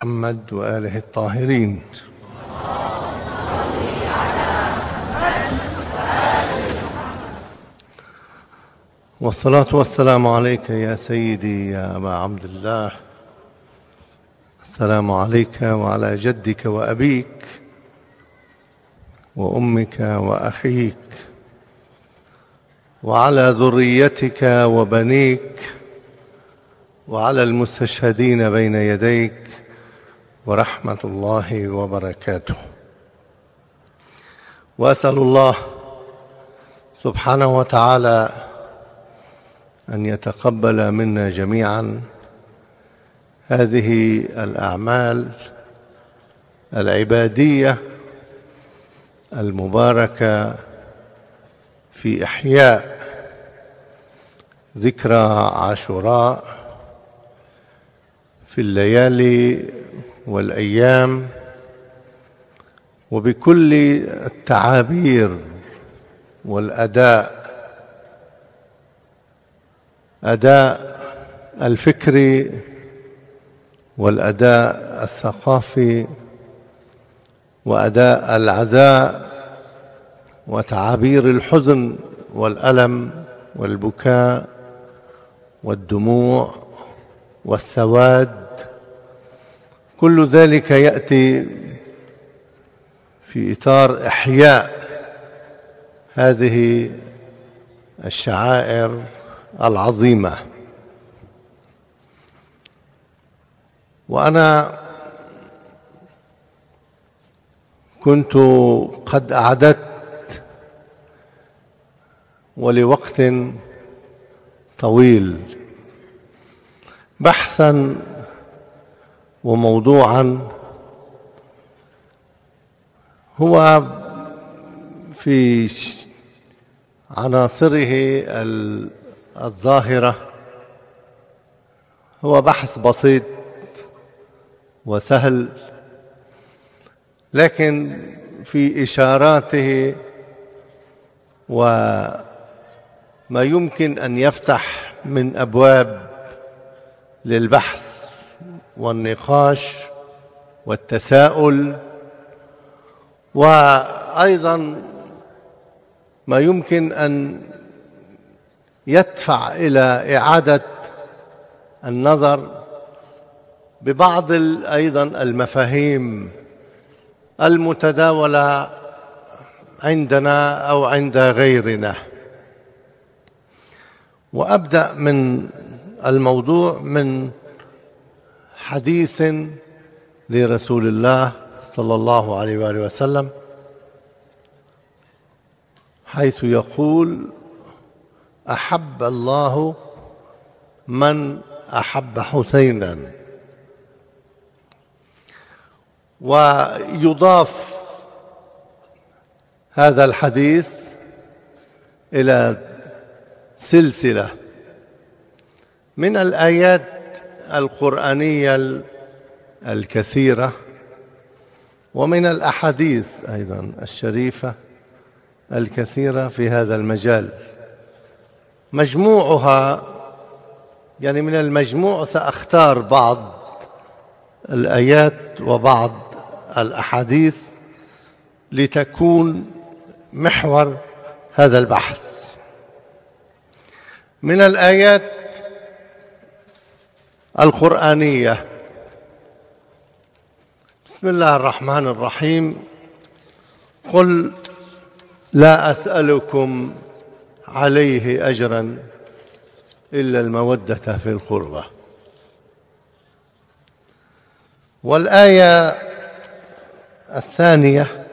محمد وآله الطاهرين. والصلاة والسلام عليك يا سيدي يا أبا عبد الله. السلام عليك وعلى جدك وأبيك وأمك وأخيك وعلى ذريتك وبنيك وعلى المستشهدين بين يديك ورحمة الله وبركاته. وأسأل الله سبحانه وتعالى أن يتقبل منا جميعا هذه الأعمال العبادية المباركة في إحياء ذكرى عاشوراء في الليالي والأيام وبكل التعابير والأداء، أداء الفكري والأداء الثقافي وأداء العزاء وتعابير الحزن والألم والبكاء والدموع والسواد. كل ذلك يأتي في إطار إحياء هذه الشعائر العظيمة. وأنا كنت قد أعددت ولوقت طويل بحثا وموضوعا هو في عناصره الظاهرة هو بحث بسيط وسهل، لكن في إشاراته وما يمكن أن يفتح من أبواب للبحث والنقاش والتساؤل، وأيضا ما يمكن أن يدفع إلى إعادة النظر ببعض أيضا المفاهيم المتداولة عندنا أو عند غيرنا. وأبدأ من الموضوع من حديث لرسول الله صلى الله عليه وآله وسلم، حيث يقول: أحب الله من أحب حسينا. ويضاف هذا الحديث إلى سلسلة من الآيات القرآنية الكثيرة ومن الأحاديث أيضا الشريفة الكثيرة في هذا المجال. مجموعها يعني من المجموع سأختار بعض الآيات وبعض الأحاديث لتكون محور هذا البحث. من الآيات القرآنية: بسم الله الرحمن الرحيم: قل لا أسألكم عليه أجرا إلا المودة في القربى. والآية الثانية: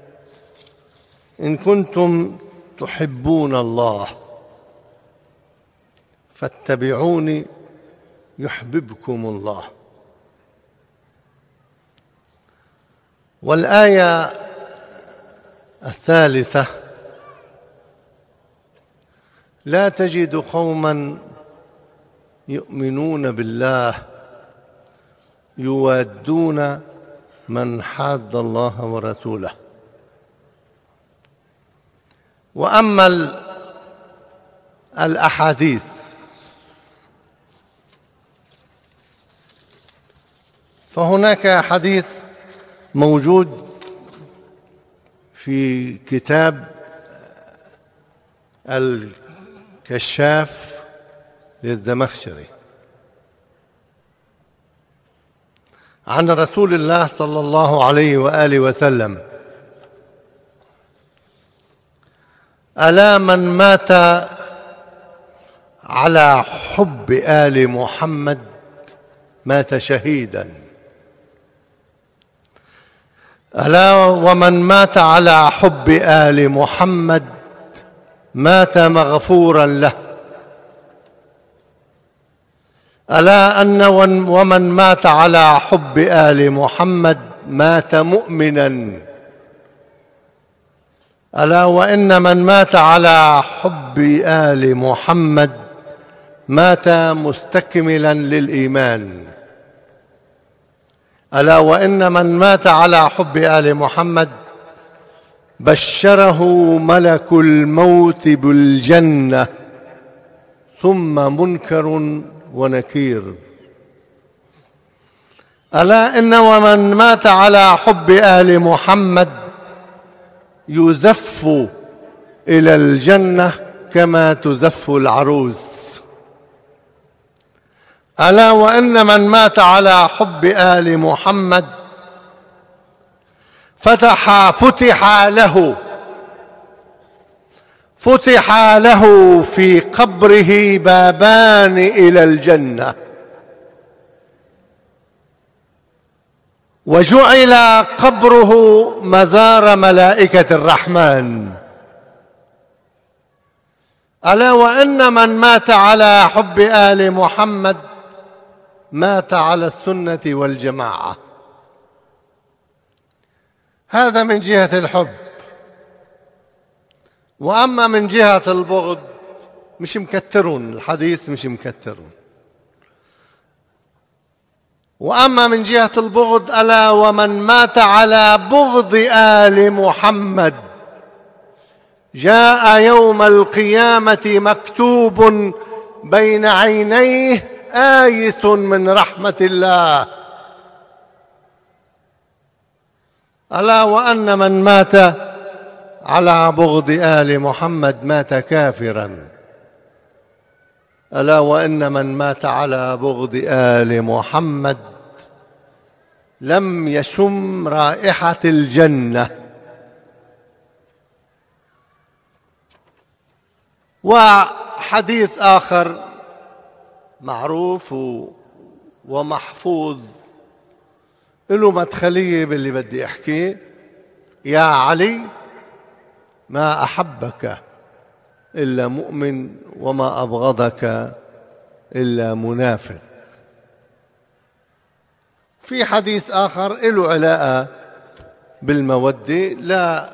إن كنتم تحبون الله فاتبعوني يحببكم الله. والآية الثالثة: لا تجد قوما يؤمنون بالله يوادون من حاد الله ورسوله. وأما الأحاديث فهناك حديث موجود في كتاب الكشاف للزمخشري عن رسول الله صلى الله عليه وآله وسلم: ألا من مات على حب آل محمد مات شهيدا. ألا ومن مات على حب آل محمد مات مغفورا له. ألا أن ومن مات على حب آل محمد مات مؤمنا. ألا وإن من مات على حب آل محمد مات مستكملا للإيمان. ألا وإن من مات على حب آل محمد بشره ملك الموت بالجنة ثم منكر ونكير. ألا إن ومن مات على حب آل محمد يزف إلى الجنة كما تزف العروس. ألا وإن من مات على حب آل محمد فتح له في قبره بابان إلى الجنة، وجعل قبره مزار ملائكة الرحمن. ألا وإن من مات على حب آل محمد مات على السنة والجماعة. هذا من جهة الحب. وأما من جهة البغض مش مكترون الحديث، مش مكترون. وأما من جهة البغض: ألا ومن مات على بغض آل محمد جاء يوم القيامة مكتوب بين عينيه آيس من رحمة الله. ألا وأن من مات على بغض آل محمد مات كافرا. ألا وإن من مات على بغض آل محمد لم يشم رائحة الجنة. وحديث آخر معروف ومحفوظ له مدخلية باللي بدي أحكيه: يا علي ما أحبك إلا مؤمن وما أبغضك إلا منافق. في حديث آخر له علاقة بالمودة: لا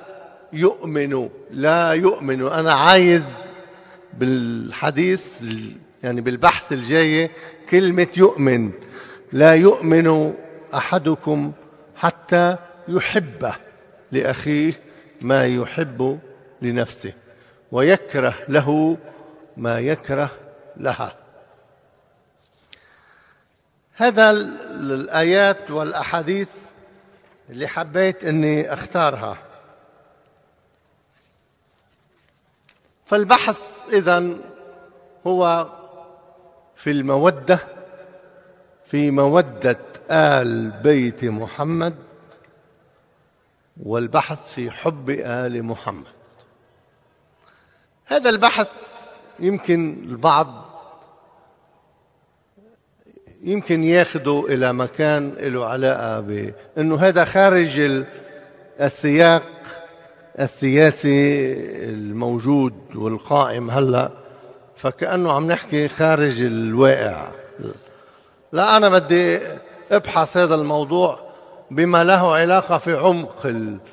يؤمن. أنا عايز بالحديث يعني بالبحث الجاي كلمة يؤمن. لا يؤمن أحدكم حتى يحب لأخيه ما يحب لنفسه ويكره له ما يكره لها. هذا الآيات والأحاديث اللي حبيت أني أختارها. فالبحث إذن هو في المودة، في مودة آل بيت محمد، والبحث في حب آل محمد. هذا البحث يمكن البعض ياخده إلى مكان له علاقة بأنه هذا خارج السياق السياسي الموجود والقائم هلأ، فكأنه عم نحكي خارج الواقع. لا، أنا بدي أبحث هذا الموضوع بما له علاقة في عمق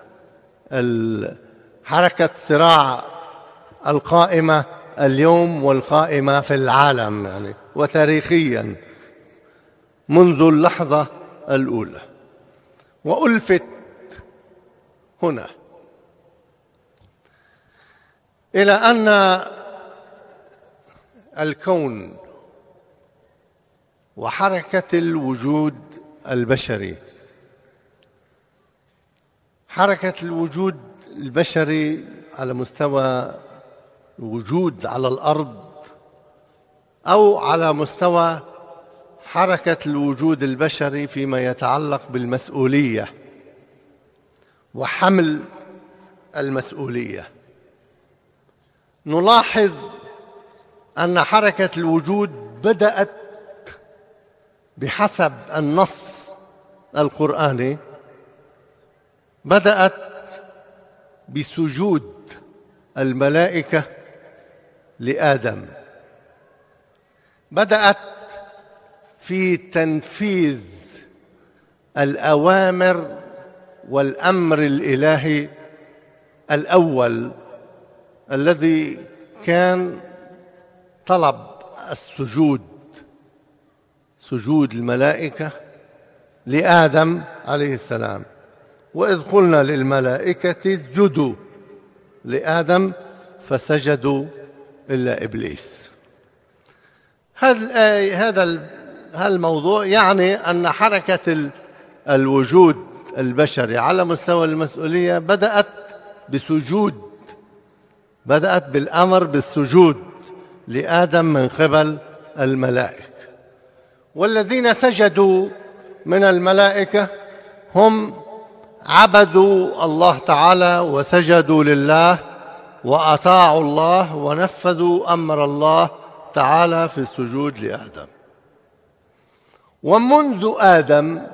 حركة الصراع القائمة اليوم والقائمة في العالم يعني وتاريخيا منذ اللحظة الأولى. وألفت هنا إلى أن الكون وحركة الوجود البشري. حركة الوجود البشري على مستوى الوجود على الأرض، أو على مستوى حركة الوجود البشري فيما يتعلق بالمسؤولية وحمل المسؤولية، نلاحظ أن حركة الوجود بدأت بحسب النص القرآني، بدأت بسجود الملائكة لآدم، بدأت في تنفيذ الأوامر والأمر الإلهي الأول الذي كان طلب السجود، سجود الملائكة لآدم عليه السلام. وإذ قلنا للملائكة اسجدوا لآدم فسجدوا إلا إبليس. هذا الموضوع يعني أن حركة الوجود البشري على مستوى المسؤولية بدأت بسجود، بدأت بالأمر بالسجود لآدم من قبل الملائكة. والذين سجدوا من الملائكة هم عبدوا الله تعالى وسجدوا لله وأطاعوا الله ونفذوا أمر الله تعالى في السجود لآدم. ومنذ آدم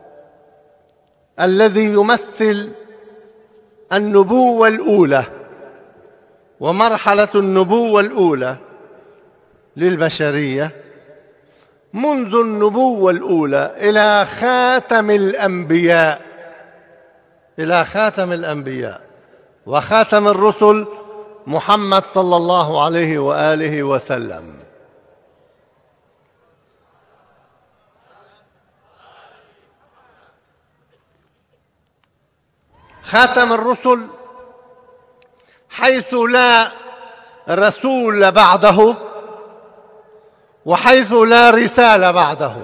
الذي يمثل النبوة الأولى ومرحلة النبوة الأولى للبشرية، منذ النبوة الأولى إلى خاتم الأنبياء، إلى خاتم الأنبياء وخاتم الرسل محمد صلى الله عليه وآله وسلم، خاتم الرسل حيث لا رسول بعده وحيث لا رسالة بعده.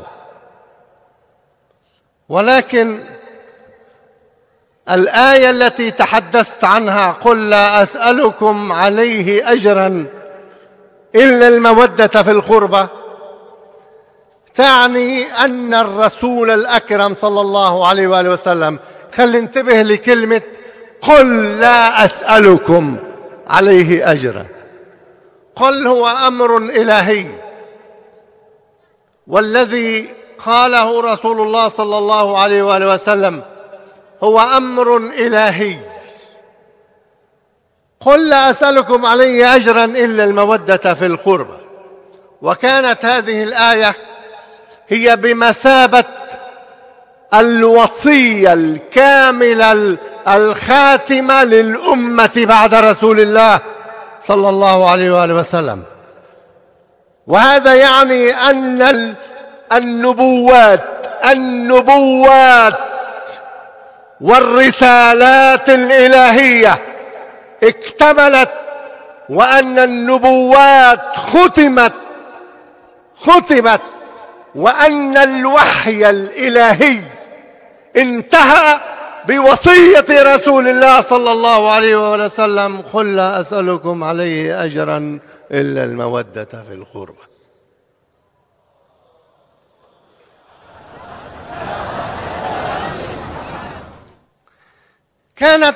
ولكن الآية التي تحدثت عنها قل لا أسألكم عليه أجرا إلا المودة في القربى تعني أن الرسول الأكرم صلى الله عليه وآله وسلم، خلي انتبه لكلمة قل لا أسألكم عليه أجرا. قل هو أمر إلهي، والذي قاله رسول الله صلى الله عليه وآله وسلم هو أمر إلهي. قل لا أسألكم عليه أجرا إلا المودة في القربى. وكانت هذه الآية هي بمثابة الوصية الكاملة الخاتمة للأمة بعد رسول الله صلى الله عليه وآله وسلم. وهذا يعني أن النبوات والرسالات الإلهية اكتملت، وأن النبوات ختمت، وأن الوحي الإلهي انتهى بوصية رسول الله صلى الله عليه وسلم قل لا أسألكم عليه أجرا إلا المودة في القربى. كانت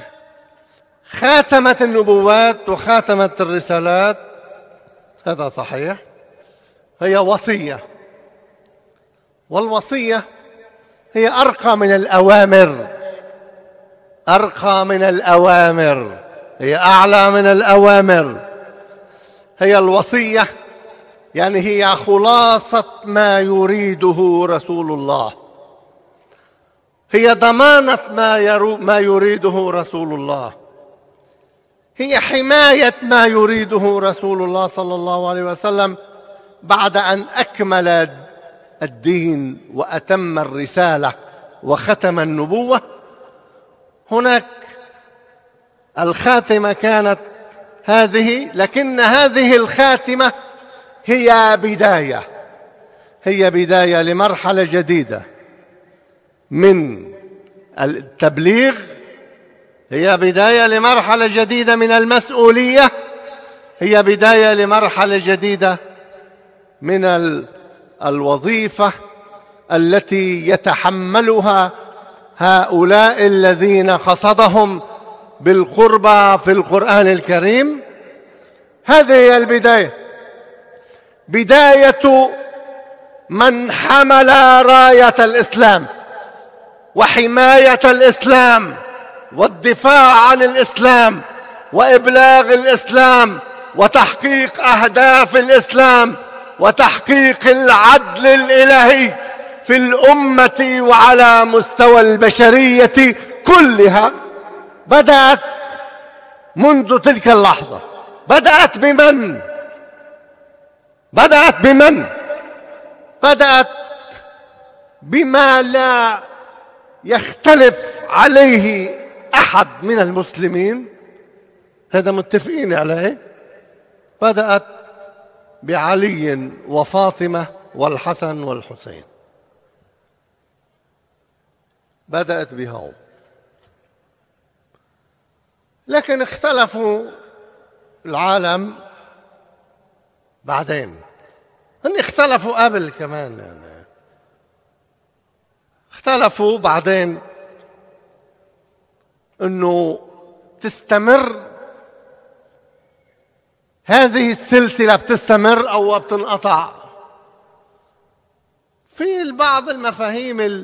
خاتمة النبوات وخاتمة الرسالات، هذا صحيح، هي وصية، والوصية هي أرقى من الأوامر، أرقى من الأوامر، هي أعلى من الأوامر. هي الوصية يعني هي خلاصة ما يريده رسول الله، هي ضمانة ما يريده رسول الله، هي حماية ما يريده رسول الله صلى الله عليه وسلم بعد أن أكمل الدين وأتم الرسالة وختم النبوة. هناك الخاتمة كانت هذه، لكن هذه الخاتمة هي بداية لمرحلة جديدة من التبليغ، هي بداية لمرحلة جديدة من المسؤولية، هي بداية لمرحلة جديدة من الوظيفة التي يتحملها هؤلاء الذين قصدهم بالقربى في القرآن الكريم. هذه هي البداية، بداية من حمل راية الإسلام وحماية الإسلام والدفاع عن الإسلام وإبلاغ الإسلام وتحقيق أهداف الإسلام وتحقيق العدل الإلهي في الأمة وعلى مستوى البشرية كلها. بدأت منذ تلك اللحظة. بدأت بمن؟ بدأت بما لا يختلف عليه أحد من المسلمين، هذا متفقين عليه. بدأت بعلي وفاطمة والحسن والحسين، بدأت بهم. لكن اختلفوا العالم بعدين، هن اختلفوا قبل كمان، يعني اختلفوا بعدين انه تستمر هذه السلسلة، بتستمر او بتنقطع. في بعض المفاهيم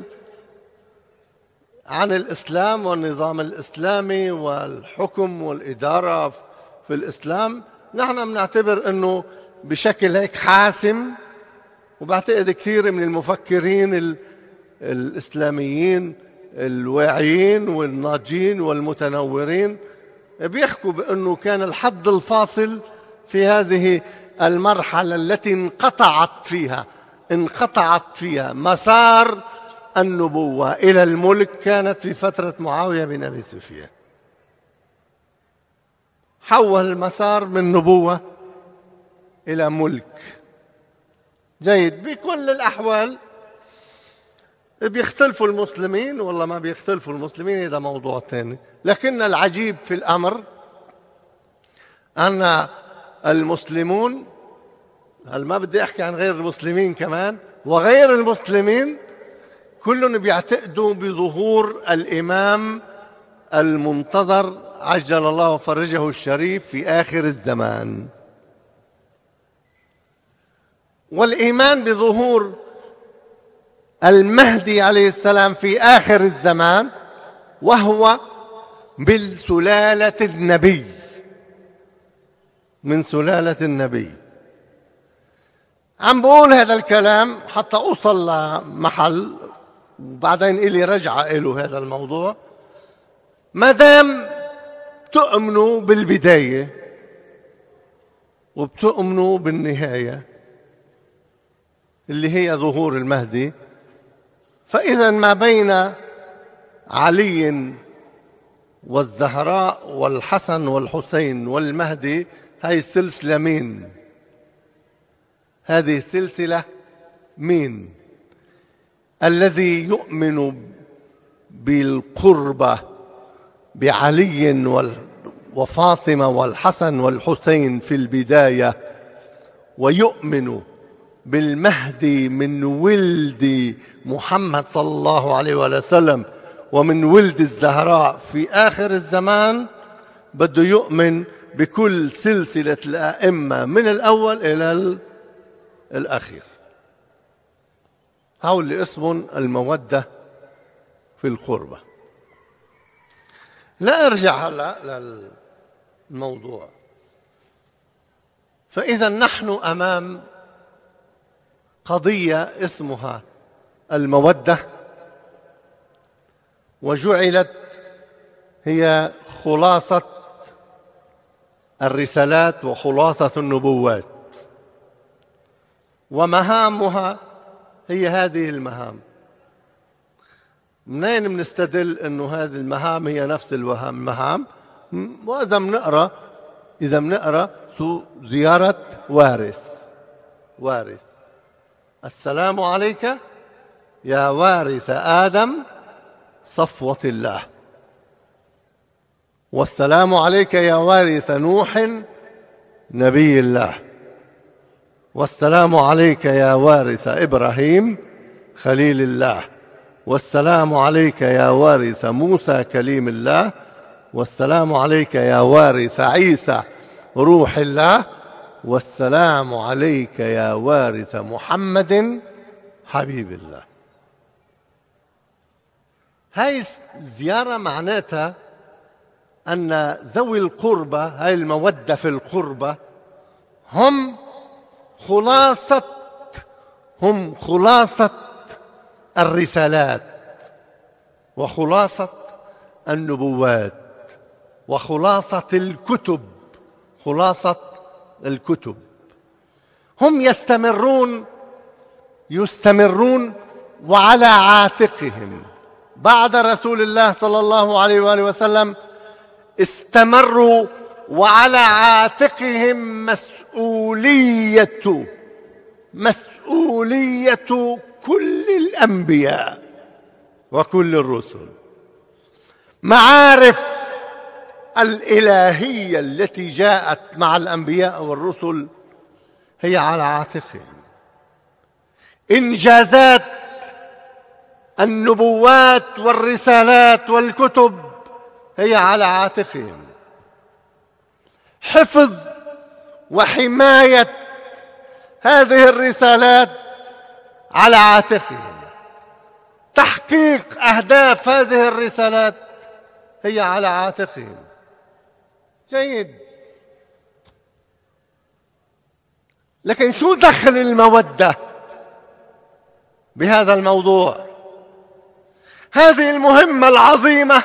عن الإسلام والنظام الإسلامي والحكم والإدارة في الإسلام، نحن بنعتبر أنه بشكل هيك حاسم، وبعتقد كثير من المفكرين الإسلاميين الواعيين والناضجين والمتنورين بيحكوا بأنه كان الحد الفاصل في هذه المرحلة التي انقطعت فيها مسار النبوة إلى الملك، كانت في فترة معاوية بن أبي سفيان. حول المسار من نبوة إلى ملك. جيد، بكل الأحوال بيختلفوا المسلمين، والله ما بيختلفوا المسلمين، هذا موضوع ثاني. لكن العجيب في الأمر أن المسلمون، هل ما بدي أحكي عن غير المسلمين كمان، وغير المسلمين كلهم بيعتقدوا بظهور الإمام المنتظر عجل الله فرجه الشريف في آخر الزمان. والإيمان بظهور المهدي عليه السلام في آخر الزمان، وهو بالسلالة النبي، من سلالة النبي. عم بقول هذا الكلام حتى أوصل لمحل، وبعدين إلي رجعة إله هذا الموضوع. ما دام تؤمنوا بالبداية وبتؤمنوا بالنهاية اللي هي ظهور المهدي، فإذا ما بين علي والزهراء والحسن والحسين والمهدي هاي السلسلة مين؟ هذه السلسلة مين؟ الذي يؤمن بالقربة بعلي وفاطمة والحسن والحسين في البداية، ويؤمن بالمهدي من ولد محمد صلى الله عليه وسلم ومن ولد الزهراء في آخر الزمان، بده يؤمن بكل سلسلة الأئمة من الأول إلى الأخير. هؤلاء اللي اسمهم المودة في القربة. لا أرجع هلا للموضوع. فإذا نحن أمام قضية اسمها المودة، وجعلت هي خلاصة الرسالات وخلاصة النبوات، ومهامها هي هذه المهام. منين بنستدل انه هذه المهام هي نفس المهام؟ واذا بنقرا زيارة وارث. السلام عليك يا وارث آدم صفوة الله. والسلام عليك يا وارث نوح نبي الله. والسلام عليك يا وارث إبراهيم خليل الله. والسلام عليك يا وارث موسى كليم الله. والسلام عليك يا وارث عيسى روح الله. والسلام عليك يا وارث محمد حبيب الله. هاي الزيارة معناتها أن ذوي القربة، هاي المودة في القربة، هم خلاصة الرسالات، وخلاصة النبوات، وخلاصة الكتب. خلاصة الكتب. هم يستمرون وعلى عاتقهم بعد رسول الله صلى الله عليه وآله وسلم استمروا، وعلى عاتقهم مسؤولية كل الأنبياء وكل الرسل. معارف الإلهية التي جاءت مع الأنبياء والرسل هي على عاتقهم. إنجازات النبوات والرسالات والكتب هي على عاتقهم. حفظ وحماية هذه الرسالات على عاتقهم. تحقيق أهداف هذه الرسالات هي على عاتقهم. جيد، لكن شو دخل المودة بهذا الموضوع؟ هذه المهمة العظيمة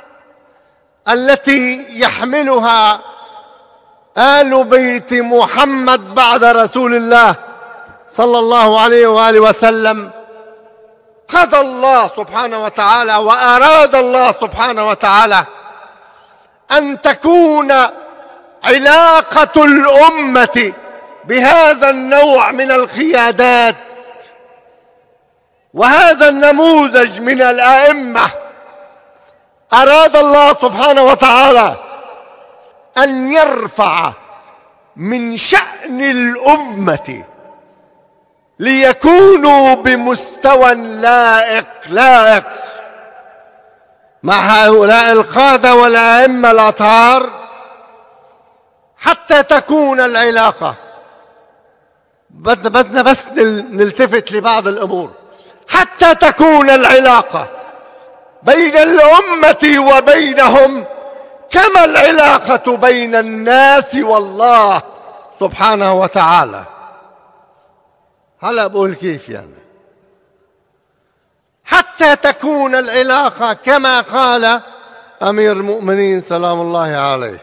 التي يحملها آل بيت محمد بعد رسول الله صلى الله عليه وآله وسلم، قضى الله سبحانه وتعالى وأراد الله سبحانه وتعالى أن تكون علاقة الأمة بهذا النوع من القيادات وهذا النموذج من الأئمة. أراد الله سبحانه وتعالى أن يرفع من شأن الأمة ليكونوا بمستوى لائق مع هؤلاء القادة والأئمة الأطهار، حتى تكون العلاقة. بدنا بس نلتفت لبعض الأمور. حتى تكون العلاقة بين الأمة وبينهم كما العلاقة بين الناس والله سبحانه وتعالى. هلا بقول كيف يعني؟ حتى تكون العلاقة كما قال أمير المؤمنين سلام الله عليه: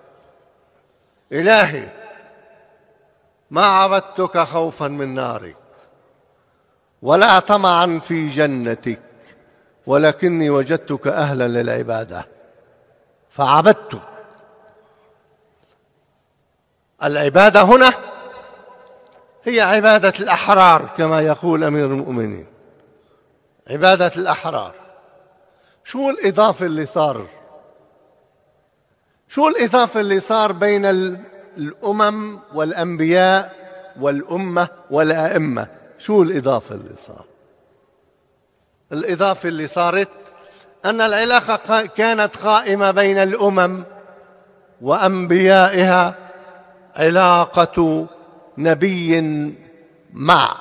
إلهي ما عبدتك خوفا من نارك ولا طمعا في جنتك، ولكني وجدتك أهلا للعبادة فعبدت. العبادة هنا هي عبادة الأحرار كما يقول أمير المؤمنين، عبادة الأحرار. شو الإضافة اللي صار؟ شو الإضافة اللي صار بين الأمم والأنبياء والأمة والأئمة؟ شو الإضافة اللي صار؟ الإضافة اللي صارت أن العلاقة كانت قائمة بين الأمم وأنبيائها علاقة نبي مع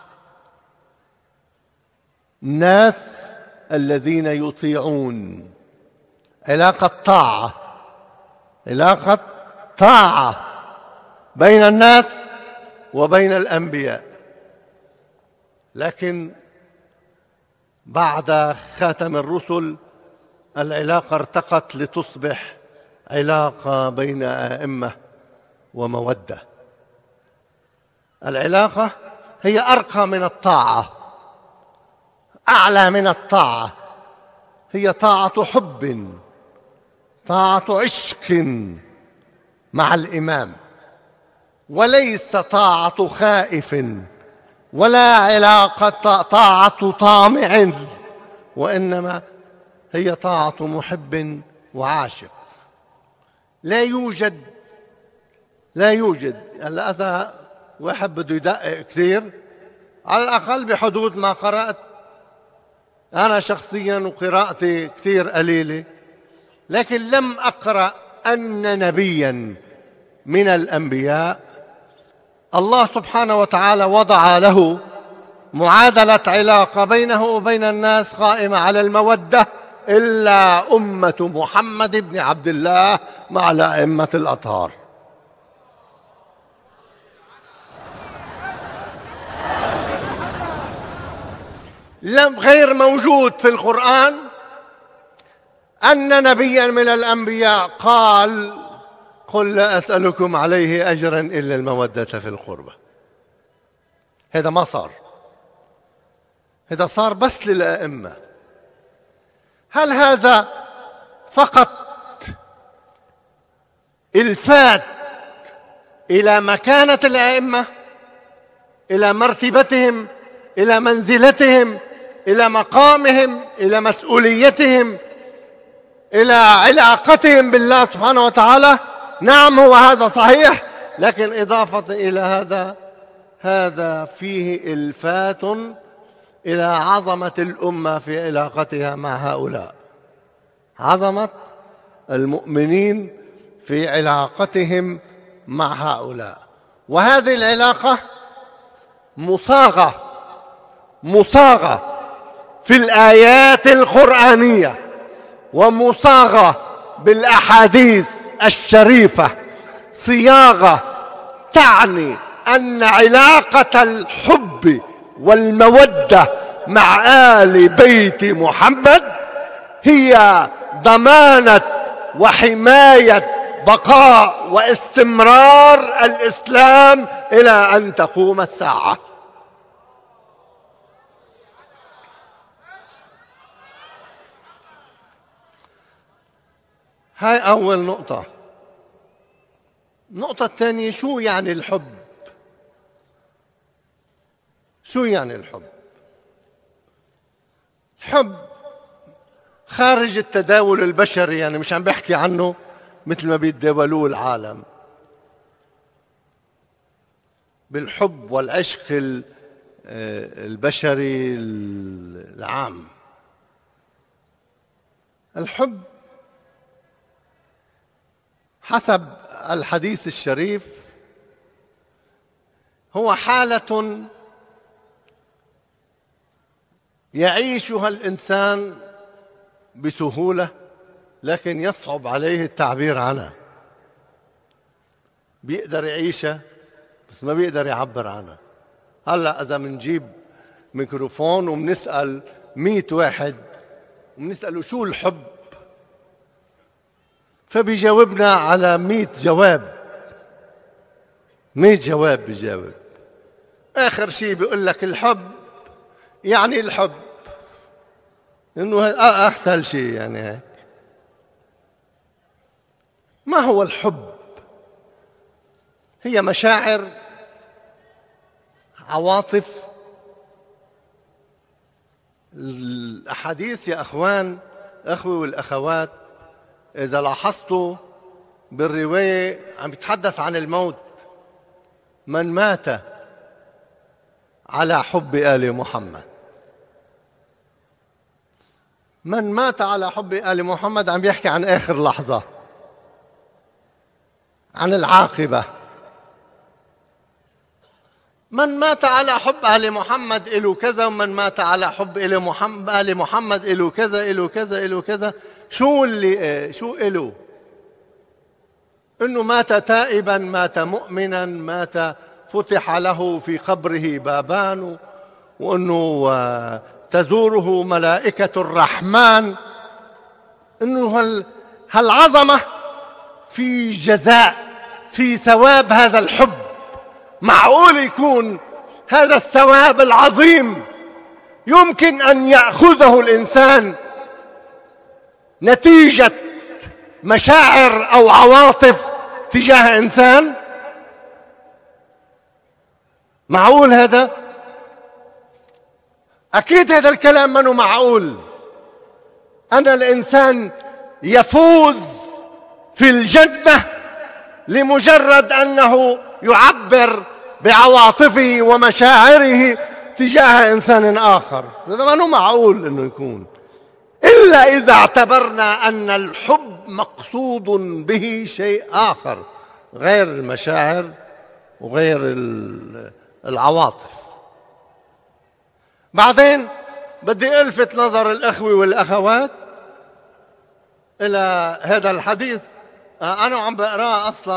الناس الذين يطيعون، علاقة طاعة بين الناس وبين الأنبياء. لكن بعد خاتم الرسل العلاقة ارتقت لتصبح علاقة بين أئمة ومودة. العلاقة هي أرقى من الطاعة، أعلى من الطاعة. هي طاعة حب، طاعة عشق مع الإمام، وليس طاعة خائف، ولا علاقة طاعة طامع، وإنما هي طاعة محب وعاشق. لا يوجد هلا إذا واحد بده يدقق كثير، على الأقل بحدود ما قرأت أنا شخصيا وقراءتي كثير قليلة، لكن لم أقرأ أن نبيا من الأنبياء الله سبحانه وتعالى وضع له معادلة علاقة بينه وبين الناس قائمة على المودة إلا أمة محمد بن عبد الله مع الأئمة الأطهار. غير موجود في القرآن أن نبيا من الأنبياء قال قل لا أسألكم عليه أجرا إلا المودة في القربى. هذا ما صار، هذا صار بس للأئمة. هل هذا فقط الفات إلى مكانة الأئمة، إلى مرتبتهم، إلى منزلتهم، إلى مقامهم، إلى مسؤوليتهم، إلى علاقتهم بالله سبحانه وتعالى؟ نعم، هو هذا صحيح، لكن إضافة إلى هذا فيه إلفات إلى عظمة الأمة في علاقتها مع هؤلاء، عظمة المؤمنين في علاقتهم مع هؤلاء. وهذه العلاقة مصاغة في الآيات القرآنية ومصاغة بالأحاديث الشريفة، صياغة تعني أن علاقة الحب والمودة مع آل بيت محمد هي ضمانة وحماية بقاء واستمرار الإسلام إلى أن تقوم الساعة. هاي أول نقطة. النقطة الثانية، شو يعني الحب؟ شو يعني الحب؟ الحب خارج التداول البشري، يعني مش عم بحكي عنه مثل ما بيتداولوه العالم بالحب والعشق البشري العام. الحب حسب الحديث الشريف هو حالة يعيشها الإنسان بسهولة لكن يصعب عليه التعبير عنها. بيقدر يعيشها بس ما بيقدر يعبر عنها. هلأ إذا منجيب ميكروفون ومنسأل 100 واحد ومنسأله شو الحب، فبيجاوبنا على 100 جواب، 100 جواب بيجاوب. آخر شيء بيقول لك الحب يعني الحب، إنه أحسن شيء يعني هيك. ما هو الحب؟ هي مشاعر، عواطف. الأحاديث يا أخوان، أخوي والأخوات، إذا لاحظتوا بالرواية عم يتحدث عن الموت. من مات على حب آل محمد، من مات على حب آل محمد عم يحكي عن آخر لحظة، عن العاقبة. من مات على حب آل محمد إله كذا، ومن مات على حب آل محمد إله كذا إله كذا إله كذا. شو إله؟ إنه مات تائبا، مات مؤمنا، مات فتح له في قبره بابان، وأنه تزوره ملائكة الرحمن. إنه هالعظمة في جزاء، في ثواب هذا الحب. معقول يكون هذا الثواب العظيم يمكن أن يأخذه الإنسان نتيجة مشاعر أو عواطف تجاه إنسان؟ معقول هذا؟ أكيد هذا الكلام منه معقول. أن الإنسان يفوز في الجنة لمجرد أنه يعبر بعواطفه ومشاعره تجاه إنسان آخر. هذا ما هو معقول أنه يكون، إلا إذا اعتبرنا أن الحب مقصود به شيء آخر غير المشاعر وغير العواطف. بعدين بدي ألفت نظر الأخوة والأخوات إلى هذا الحديث. أنا عم بقرأ أصلا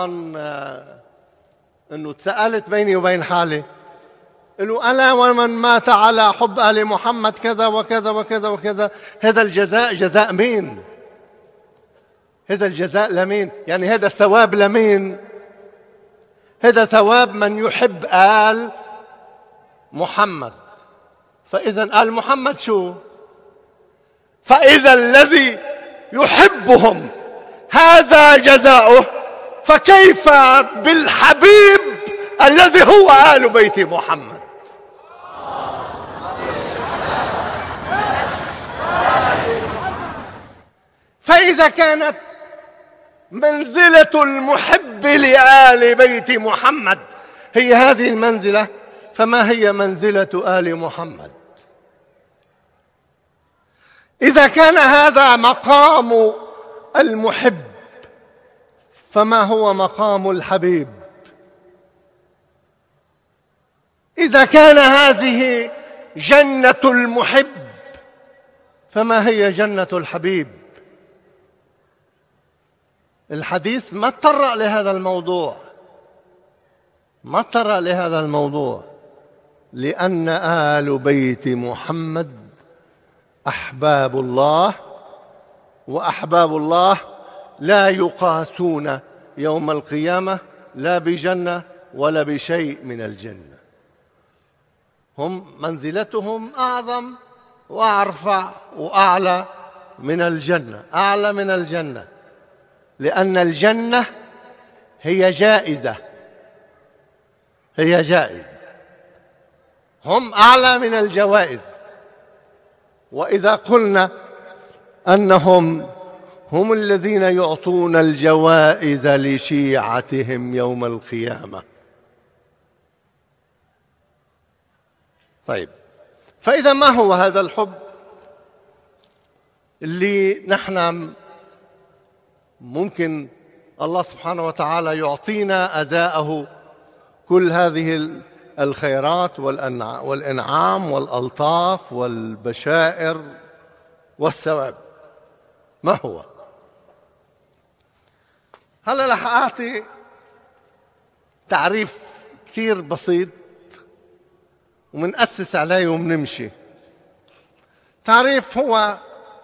أنه تسألت بيني وبين حالي، قالوا ألا ومن مات على حب آل محمد كذا وكذا وكذا وكذا. هذا الجزاء جزاء مين؟ هذا الجزاء لمين؟ يعني هذا الثواب لمين؟ هذا ثواب من يحب آل محمد. فإذا آل محمد شو؟ فإذا الذي يحبهم هذا جزاؤه، فكيف بالحبيب الذي هو آل بيت محمد؟ فإذا كانت منزلة المحب لآل بيت محمد هي هذه المنزلة، فما هي منزلة آل محمد؟ إذا كان هذا مقام المحب، فما هو مقام الحبيب؟ إذا كان هذه جنة المحب، فما هي جنة الحبيب؟ الحديث ما تطرق لهذا الموضوع، ما تطرق لهذا الموضوع، لأن آل بيت محمد أحباب الله، وأحباب الله لا يقاسون يوم القيامة لا بجنة ولا بشيء من الجنة. هم منزلتهم أعظم وأرفع وأعلى من الجنة، أعلى من الجنة، لأن الجنة هي جائزة، هي جائزة، هم أعلى من الجوائز. وإذا قلنا أنهم هم الذين يعطون الجوائز لشيعتهم يوم القيامة، طيب فإذا ما هو هذا الحب اللي نحن ممكن الله سبحانه وتعالى يعطينا أداءه كل هذه الخيرات والإنعام والألطاف والبشائر والثواب؟ ما هو؟ هلا رح أعطي تعريف كثير بسيط ومنأسس عليه ومنمشي. تعريف هو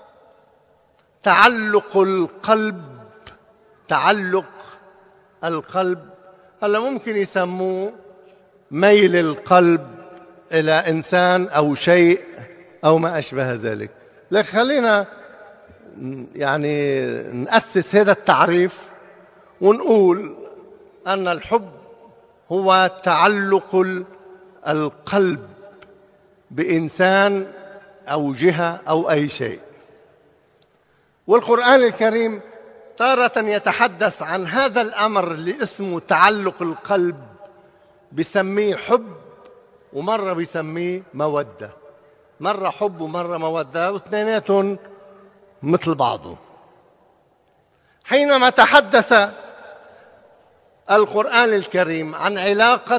تعلق القلب، تعلق القلب. هلا ممكن يسموه ميل القلب إلى إنسان أو شيء أو ما أشبه ذلك، لكن خلينا يعني نأسس هذا التعريف ونقول أن الحب هو تعلق القلب بإنسان أو جهة أو أي شيء. والقرآن الكريم تارة يتحدث عن هذا الأمر اللي اسمه تعلق القلب، بيسميه حب ومرة بيسميه مودة، مرة حب ومرة مودة، واثنيناتهم مثل بعضهم. حينما تحدث القرآن الكريم عن علاقة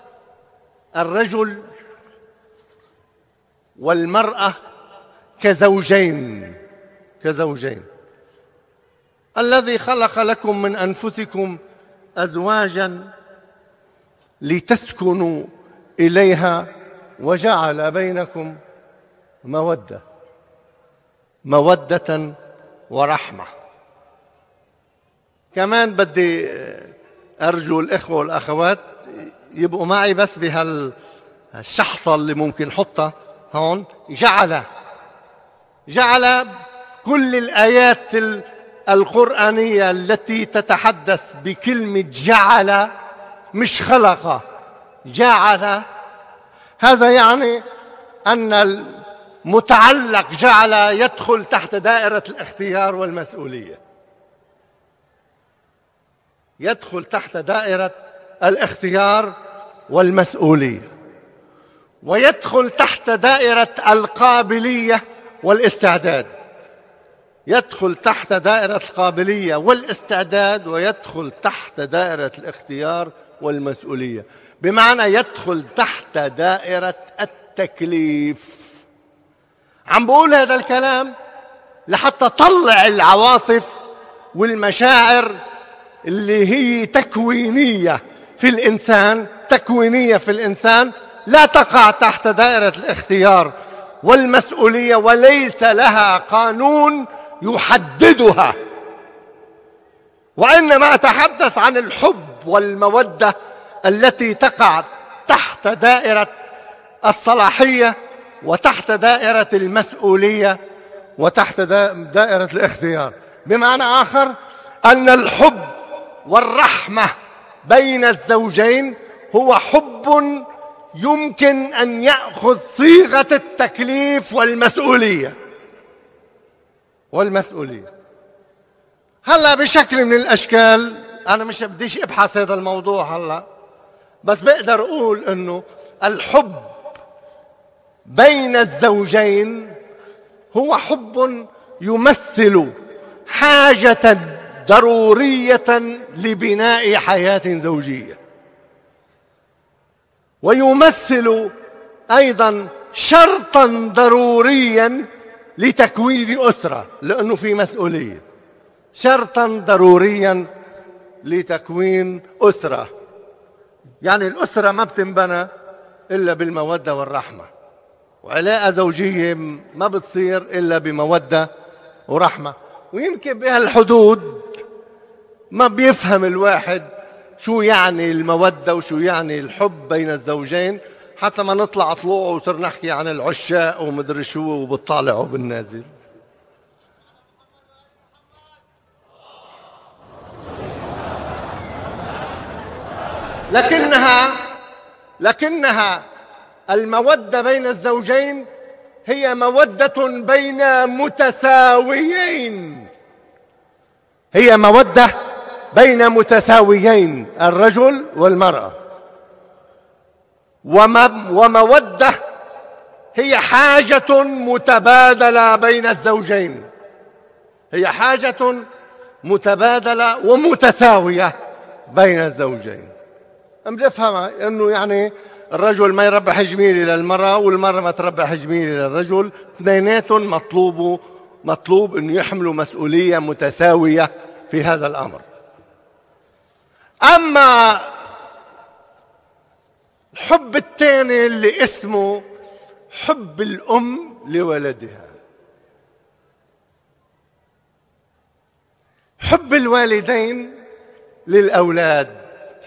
الرجل والمرأة كزوجين، الذي خلق لكم من أنفسكم أزواجا لتسكنوا إليها وجعل بينكم مودة ورحمة. كمان بدي أرجو الإخوة والأخوات يبقوا معي بس بهالشحطة اللي ممكن حطها هون. جعل كل الآيات القرآنية التي تتحدث بكلمة جعل، مش خلق، جعل، هذا يعني أن متعلق، جعل يدخل تحت دائرة الاختيار والمسؤولية، يدخل تحت دائرة الاختيار والمسؤولية، ويدخل تحت دائرة القابلية والاستعداد، يدخل تحت دائرة القابلية والاستعداد، ويدخل تحت دائرة الاختيار والمسؤولية، بمعنى يدخل تحت دائرة التكليف. عم بقول هذا الكلام لحتى طلع العواطف والمشاعر اللي هي تكوينية في الإنسان، تكوينية في الإنسان، لا تقع تحت دائرة الاختيار والمسؤولية، وليس لها قانون يحددها، وإنما أتحدث عن الحب والمودة التي تقع تحت دائرة الصلاحية وتحت دائرة المسؤولية وتحت دائرة الاختيار. بمعنى آخر أن الحب والرحمة بين الزوجين هو حب يمكن أن يأخذ صيغة التكليف والمسؤولية. هلا بشكل من الأشكال، أنا مش بديش أبحث هذا الموضوع هلا، بس بقدر أقول أنه الحب بين الزوجين هو حب يمثل حاجة ضرورية لبناء حياة زوجية، ويمثل أيضا شرطا ضروريا لتكوين أسرة، لأنه في مسؤولية، شرطا ضروريا لتكوين أسرة. يعني الأسرة ما بتنبنى إلا بالمودة والرحمة، وعلاقة زوجية ما بتصير إلا بمودة ورحمة. ويمكن بهالحدود ما بيفهم الواحد شو يعني المودة وشو يعني الحب بين الزوجين، حتى ما نطلع طلوع وصر نحكي عن العشاق ومدري شو وبالطالع وبالنازل. لكنها المودة بين الزوجين هي مودة بين متساويين، هي مودة بين متساويين، الرجل والمرأة، ومودة هي حاجة متبادلة بين الزوجين، هي حاجة متبادلة ومتساوية بين الزوجين. بنفهمها انه يعني الرجل ما يربح جميل للمرأة والمرأة ما تربح جميل للرجل، اثنيناتهم مطلوب انه يحملوا مسؤولية متساوية في هذا الامر. اما الحب الثاني اللي اسمه حب الام لولدها، حب الوالدين للاولاد.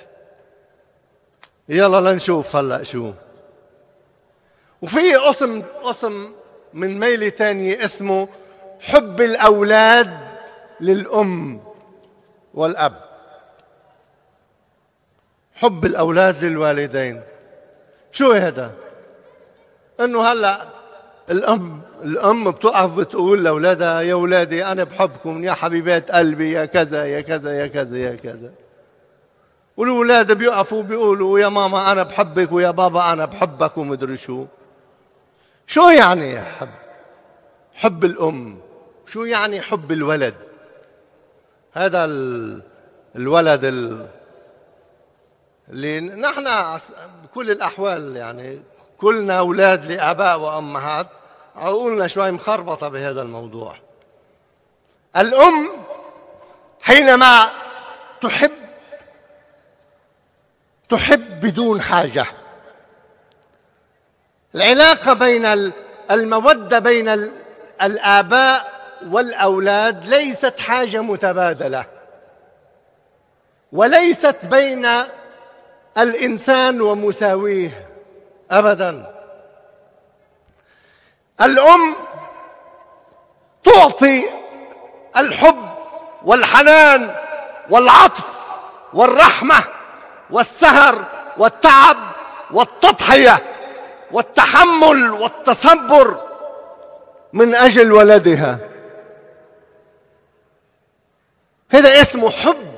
يلا لنشوف هلا شو. وفي قسم من ميلة تانية اسمه حب الأولاد للأم والأب، حب الأولاد للوالدين. شو هذا؟ إنه هلا الأم بتقف بتقول لأولادها يا أولادي أنا بحبكم يا حبيبات قلبي يا كذا يا كذا يا كذا يا كذا، والأولاد بيقفوا بيقولوا يا ماما أنا بحبك ويا بابا أنا بحبك ومدري شو. شو يعني حب الأم؟ شو يعني حب الولد؟ هذا الولد اللي نحن بكل الأحوال يعني كلنا أولاد لآباء وأمهات، عقولنا شوي مخربطة بهذا الموضوع. الأم حينما تحب بدون حاجة. العلاقة بين المودة بين الآباء والأولاد ليست حاجة متبادلة، وليست بين الإنسان ومساويه أبدا. الأم تعطي الحب والحنان والعطف والرحمة والسهر والتعب والتضحية والتحمل والتصبر من أجل ولدها. هذا اسمه حب،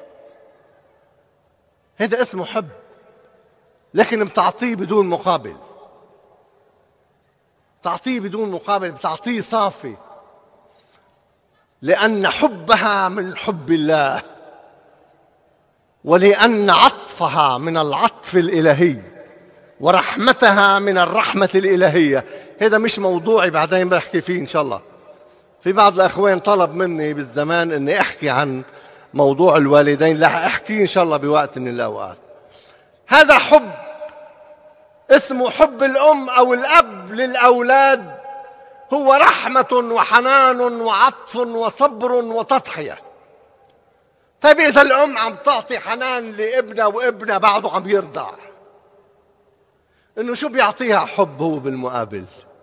هذا اسمه حب، لكن بتعطيه بدون مقابل، تعطيه بدون مقابل، بتعطيه صافي، لأن حبها من حب الله، ولأن عطفها من العطف الإلهي، ورحمتها من الرحمة الإلهية. هذا مش موضوعي، بعدين بحكي فيه إن شاء الله. في بعض الأخوان طلب مني بالزمان أني أحكي عن موضوع الوالدين، رح أحكي إن شاء الله بوقت من الأوقات. هذا حب اسمه حب الأم أو الأب للأولاد، هو رحمة وحنان وعطف وصبر وتضحية. طيب إذا الأم عم تعطي حنان لابنها وابنها بعده عم يرضع، إنه شو بيعطيها حب هو بالمقابل؟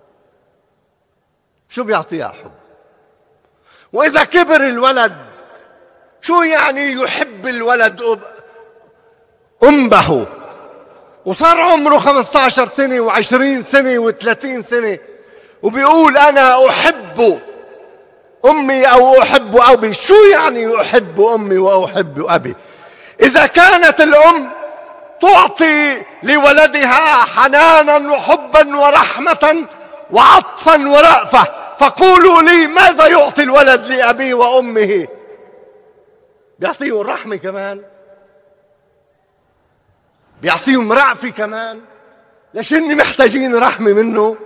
شو بيعطيها حب؟ وإذا كبر الولد، شو يعني يحب الولد أمه وصار عمره 15 سنة و20 سنة و30 سنة وبيقول أنا أحب أمي أو أحب أبي؟ شو يعني أحب أمي وأحب أبي؟ إذا كانت الأم تعطي لولدها حنانا وحبا ورحمة وعطفا ورأفة، فقولوا لي ماذا يعطي الولد لأبيه وأمه؟ بيعطيهم الرحمة كمان، بيعطيهم رأفة كمان. ليش هن محتاجين رحمة منه؟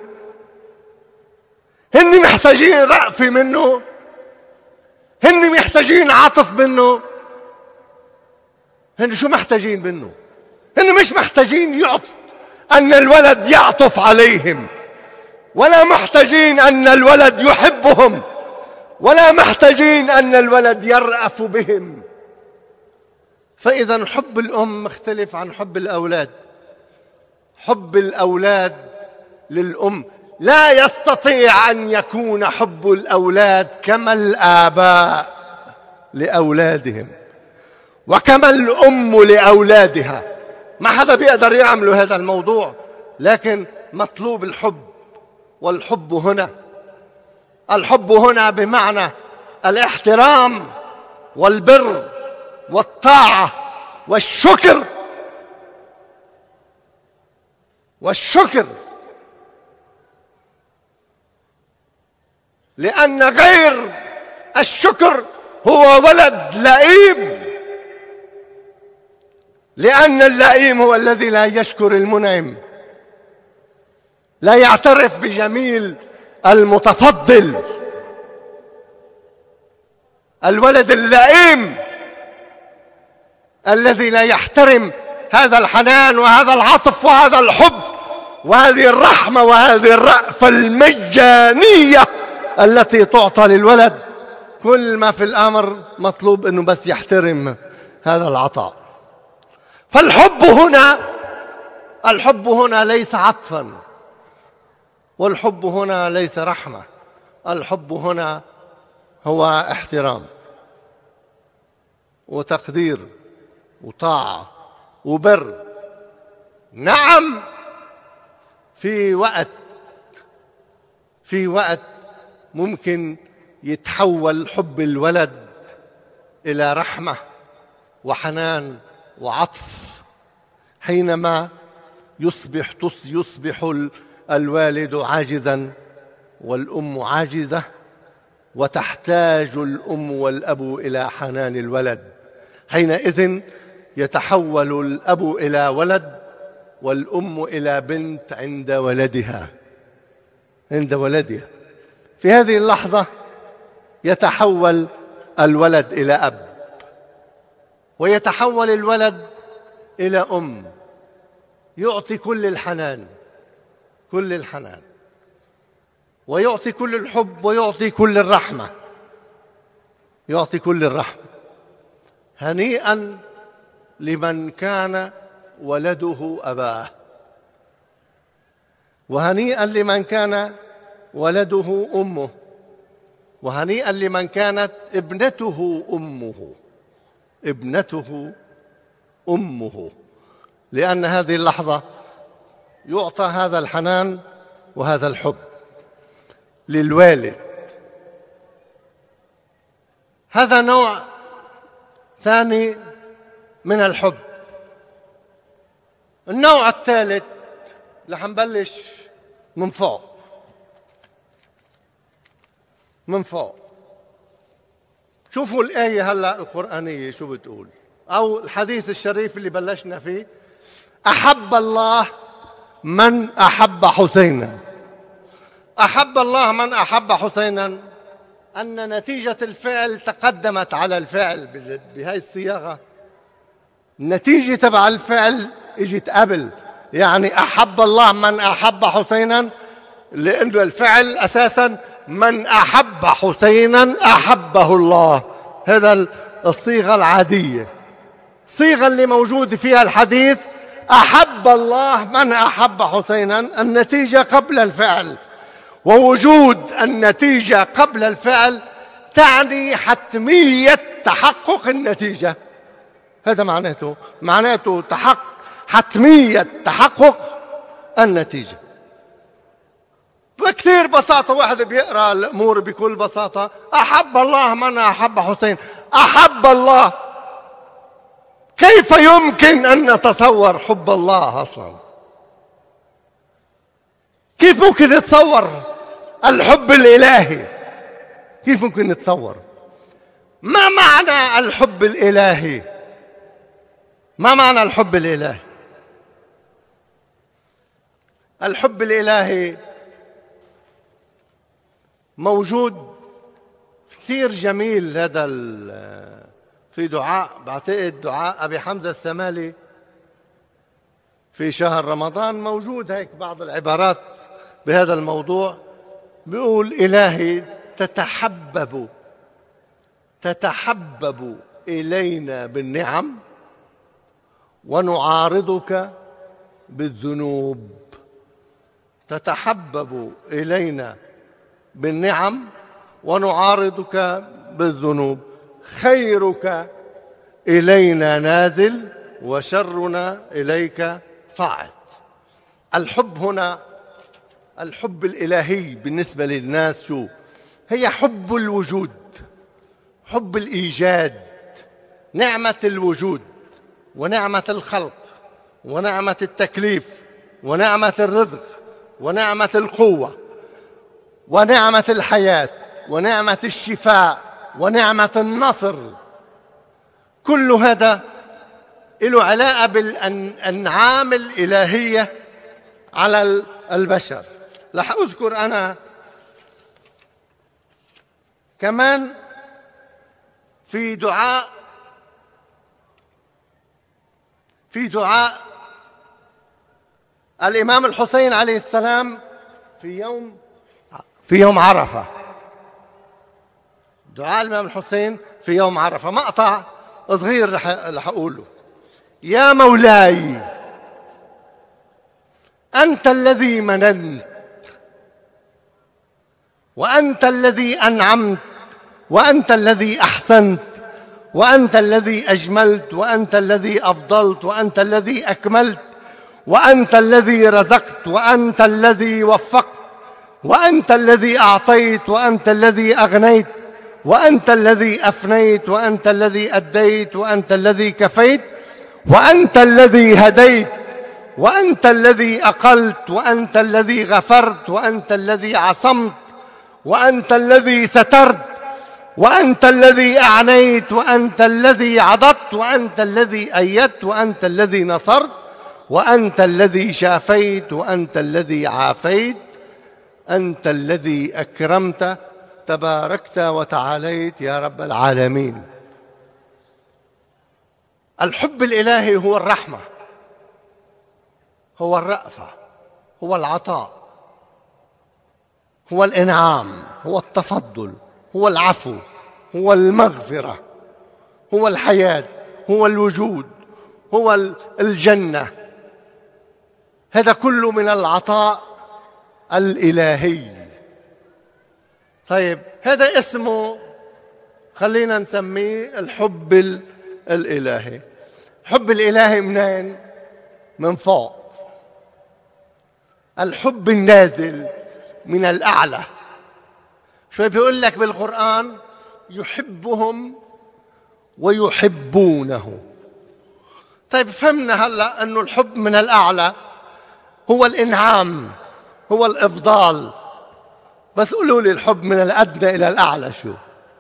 هن محتاجين رأفة منه، هن محتاجين عطف منه. هن شو محتاجين منه؟ هن مش محتاجين يعطف أن الولد يعطف عليهم، ولا محتاجين أن الولد يحبهم، ولا محتاجين أن الولد يرأف بهم. فإذا حب الأم مختلف عن حب الأولاد. حب الأولاد للأم لا يستطيع أن يكون حب الأولاد كما الآباء لأولادهم، وكما الأم لأولادها. ما حدا بيقدر يعمل هذا الموضوع، لكن مطلوب الحب. والحب هنا، الحب هنا بمعنى الاحترام والبر والطاعة والشكر. لأن غير الشكر هو ولد لئيم، لأن اللئيم هو الذي لا يشكر المنعم، لا يعترف بجميل المتفضل. الولد اللئيم الذي لا يحترم هذا الحنان وهذا العطف وهذا الحب وهذه الرحمة وهذه الرأفة المجانية التي تعطى للولد. كل ما في الأمر مطلوب أنه بس يحترم هذا العطاء. فالحب هنا ليس عطفا، والحب هنا ليس رحمة. الحب هنا هو احترام وتقدير وطاعة وبر. نعم، في وقت ممكن يتحول حب الولد إلى رحمة وحنان وعطف، حينما يصبح الوالد عاجزا والأم عاجزة، وتحتاج الأم والأب إلى حنان الولد. حينئذ يتحول الأب إلى ولد والأم إلى بنت عند ولدها. في هذه اللحظة يتحول الولد إلى أب، ويتحول الولد إلى أم، يعطي كل الحنان ويعطي كل الحب ويعطي كل الرحمة. هنيئا لمن كان ولده أباه، وهنيئا لمن كان ولده أمه، وهنيئا لمن كانت ابنته أمه، لأن هذه اللحظة يعطى هذا الحنان وهذا الحب. للوالد. هذا نوع ثاني من الحب. النوع الثالث رح نبلش من فوق. من فوق شوفوا الآية هلأ القرآنية شو بتقول، أو الحديث الشريف اللي بلشنا فيه: أحب الله من أحب حسينا. أحب الله من أحب حسينا، أن نتيجة الفعل تقدمت على الفعل بهاي الصياغة. النتيجة تبع الفعل اجت قبل، يعني أحب الله من أحب حسينا، لأنه الفعل أساسا من أحب حسينا أحبه الله. هذا الصيغة العادية. الصيغة اللي موجود فيها الحديث أحب الله من أحب حسينا، النتيجة قبل الفعل. ووجود النتيجة قبل الفعل تعني حتمية تحقق النتيجة. هذا معناته حتمية تحقق النتيجة. بكثير بساطة، واحد بيقرأ الأمور بكل بساطة: أحب الله من أحب حسين. أحب الله، كيف يمكن أن نتصور حب الله أصلا؟ كيف ممكن نتصور الحب الإلهي؟ كيف ممكن نتصور؟ ما معنى الحب الإلهي؟ ما معنى الحب الإلهي؟ الحب الإلهي موجود كثير جميل. هذا في دعاء، بعتقد دعاء أبي حمزة السمالي في شهر رمضان، موجود هيك بعض العبارات بهذا الموضوع. بيقول: إلهي تتحبب إلينا بالنعم ونعارضك بالذنوب. تتحبب إلينا بالنعم ونعارضك بالذنوب. خيرك إلينا نازل وشرنا إليك صاعد. الحب هنا، الحب الإلهي بالنسبة للناس شو؟ هي حب الوجود، حب الإيجاد، نعمة الوجود ونعمة الخلق ونعمة التكليف ونعمة الرزق ونعمة القوة ونعمة الحياة ونعمة الشفاء ونعمة النصر. كل هذا له علاقة بالأنعام الإلهية على البشر. رح أذكر أنا كمان في دعاء الإمام الحسين عليه السلام في يوم عرفة. دعاء الإمام الحسين في يوم عرفة، مقطع صغير رح أقوله: يا مولاي، أنت الذي مننت، وأنت الذي أنعمت، وأنت الذي أحسنت، وأنت الذي أجملت، وأنت الذي أفضلت، وأنت الذي أكملت، وأنت الذي رزقت، وأنت الذي وفقت، وأنت الذي أعطيت، وأنت الذي أغنيت، وأنت الذي أفنيت، وأنت الذي أديت، وأنت الذي كفيت، وأنت الذي هديت، وأنت الذي أقلت، وأنت الذي غفرت، وأنت الذي عصمت، وأنت الذي سترت، وأنت الذي أعنيت، وأنت الذي عضدت، وأنت الذي أيدت، وأنت الذي نصرت، وأنت الذي شافيت، وأنت الذي عافيت، أنت الذي أكرمت، تباركت وتعاليت يا رب العالمين. الحب الإلهي هو الرحمة، هو الرأفة، هو العطاء، هو الإنعام، هو التفضل، هو العفو، هو المغفرة، هو الحياة، هو الوجود، هو الجنة. هذا كله من العطاء الإلهي. طيب، هذا اسمه، خلينا نسميه الحب الإلهي. الحب الإلهي منين؟ من فوق. الحب النازل من الأعلى، شوي بيقول لك بالقرآن يحبهم ويحبونه. طيب فهمنا هلأ أنه الحب من الأعلى هو الإنعام، هو الإفضال. بس قولوا لي الحب من الأدنى إلى الأعلى شو؟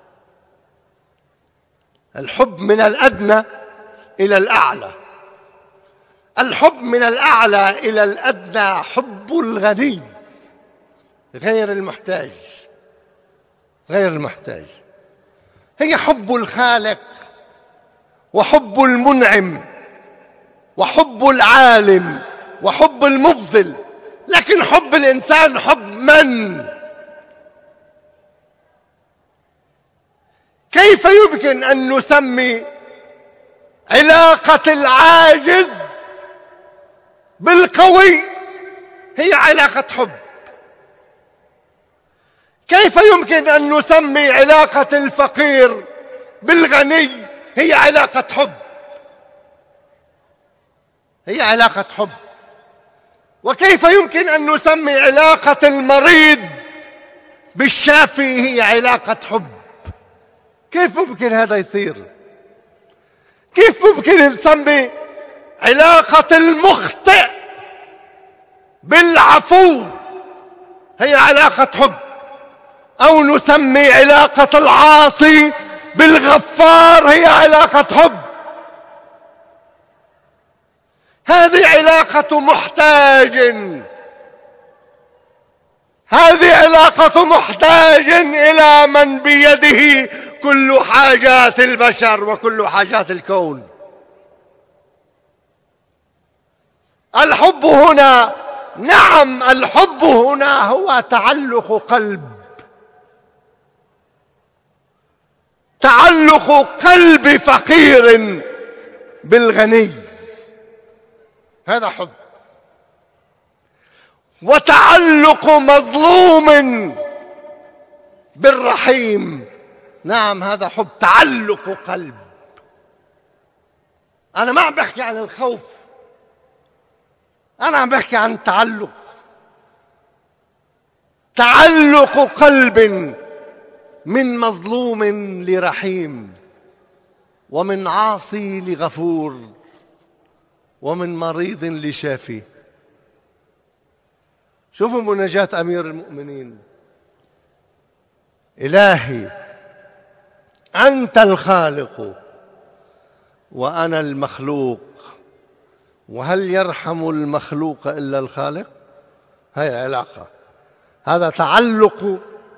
الحب من الأدنى إلى الأعلى. الحب من الأعلى إلى الأدنى حب الغني غير المحتاج، غير المحتاج. هي حب الخالق وحب المنعم وحب العالم وحب المفضل. لكن حب الإنسان حب من؟ كيف يمكن أن نسمي علاقة العاجز بالقوي هي علاقة حب؟ كيف يمكن أن نسمي علاقة الفقير بالغني هي علاقة حب؟ هي علاقة حب. وكيف يمكن أن نسمي علاقة المريض بالشافي هي علاقة حب؟ كيف ممكن هذا يصير؟ كيف ممكن نسمي علاقة المخطئ بالعفو هي علاقة حب، أو نسمي علاقة العاصي بالغفار هي علاقة حب؟ هذه علاقة محتاج، هذه علاقة محتاج إلى من بيده كل حاجات البشر وكل حاجات الكون. الحب هنا، نعم الحب هنا هو تعلق قلب، تعلق قلب فقير بالغني، هذا حب. وتعلق مظلوم بالرحيم، نعم هذا حب، تعلق قلب. أنا ما عم بحكي عن الخوف، أنا عم بحكي عن تعلق، تعلق قلب من مظلوم لرحيم، ومن عاصي لغفور، ومن مريض لشافي. شوفوا مناجاة أمير المؤمنين: إلهي أنت الخالق وأنا المخلوق، وهل يرحم المخلوق إلا الخالق؟ هي علاقة، هذا تعلق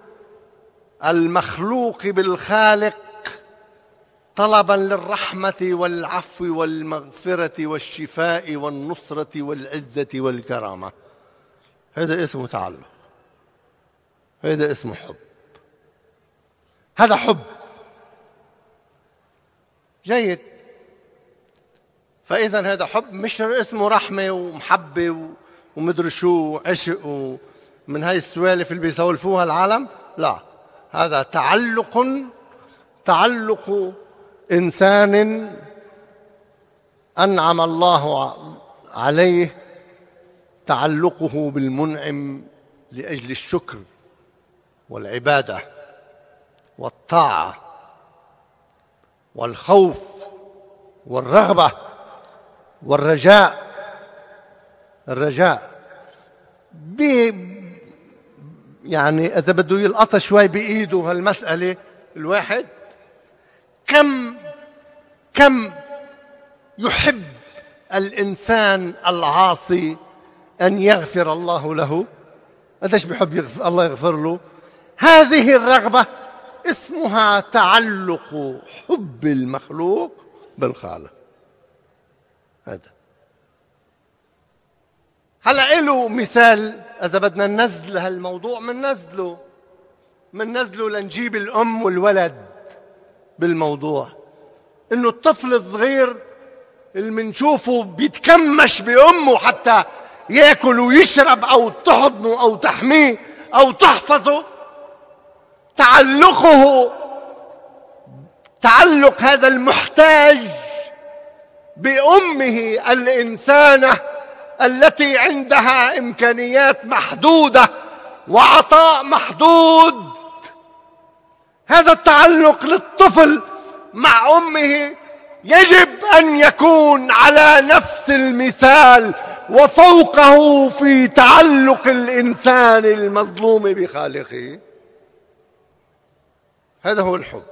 المخلوق بالخالق طلبا للرحمة والعفو والمغفرة والشفاء والنصرة والعزة والكرامة. هذا اسمه تعلق، هذا اسمه حب، هذا حب جيد. فإذا هذا حب، مش اسمه رحمة ومحبة ومدري شو عشق ومن هاي السوالف اللي بيسولفوها العالم. لا، هذا تعلق إنسان أنعم الله عليه، تعلقه بالمنعم لأجل الشكر والعبادة والطاعة والخوف والرغبة والرجاء. الرجاء يعني إذا بده يلقط شوي بإيده هالمسألة الواحد، كم يحب الإنسان العاصي أن يغفر الله له، قديش بيحب الله يغفر له. هذه الرغبة اسمها تعلق حب المخلوق بالخالق. هلا له مثال، إذا بدنا ننزل هالموضوع مننزله لنجيب الأم والولد بالموضوع. إنه الطفل الصغير اللي منشوفه بيتكمش بأمه حتى يأكل ويشرب أو تحضنه أو تحميه أو تحفظه، تعلق هذا المحتاج بأمه الإنسانة التي عندها إمكانيات محدودة وعطاء محدود، هذا التعلق للطفل مع أمه يجب أن يكون على نفس المثال وفوقه في تعلق الإنسان المظلوم بخالقه. هذا هو الحب.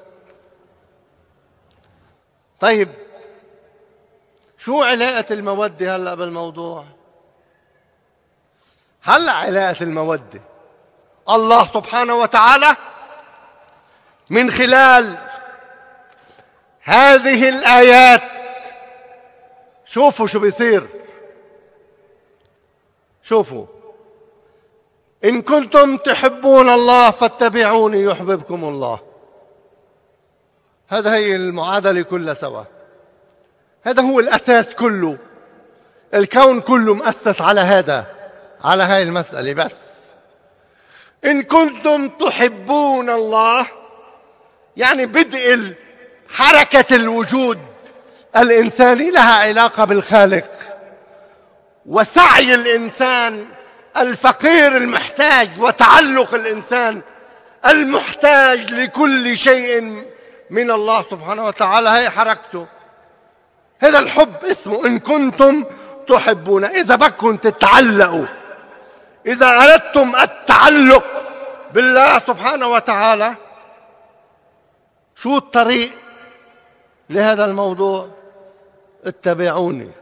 طيب، شو علاقة المودة هلأ بالموضوع؟ هلأ علاقة المودة الله سبحانه وتعالى من خلال هذه الآيات، شوفوا شو بيصير. شوفوا: إن كنتم تحبون الله فاتبعوني يحببكم الله. هذا هي المعادلة كلها سوا. هذا هو الأساس كله. الكون كله مؤسس على هذا، على هاي المسألة بس. إن كنتم تحبون الله يعني بدء حركة الوجود الإنساني لها علاقة بالخالق، وسعي الإنسان الفقير المحتاج وتعلق الإنسان المحتاج لكل شيء من الله سبحانه وتعالى، هي حركته. هذا الحب اسمه إن كنتم تحبون. إذا بدكم تتعلقوا، إذا أردتم التعلق بالله سبحانه وتعالى، شو الطريق لهذا الموضوع؟ اتبعوني،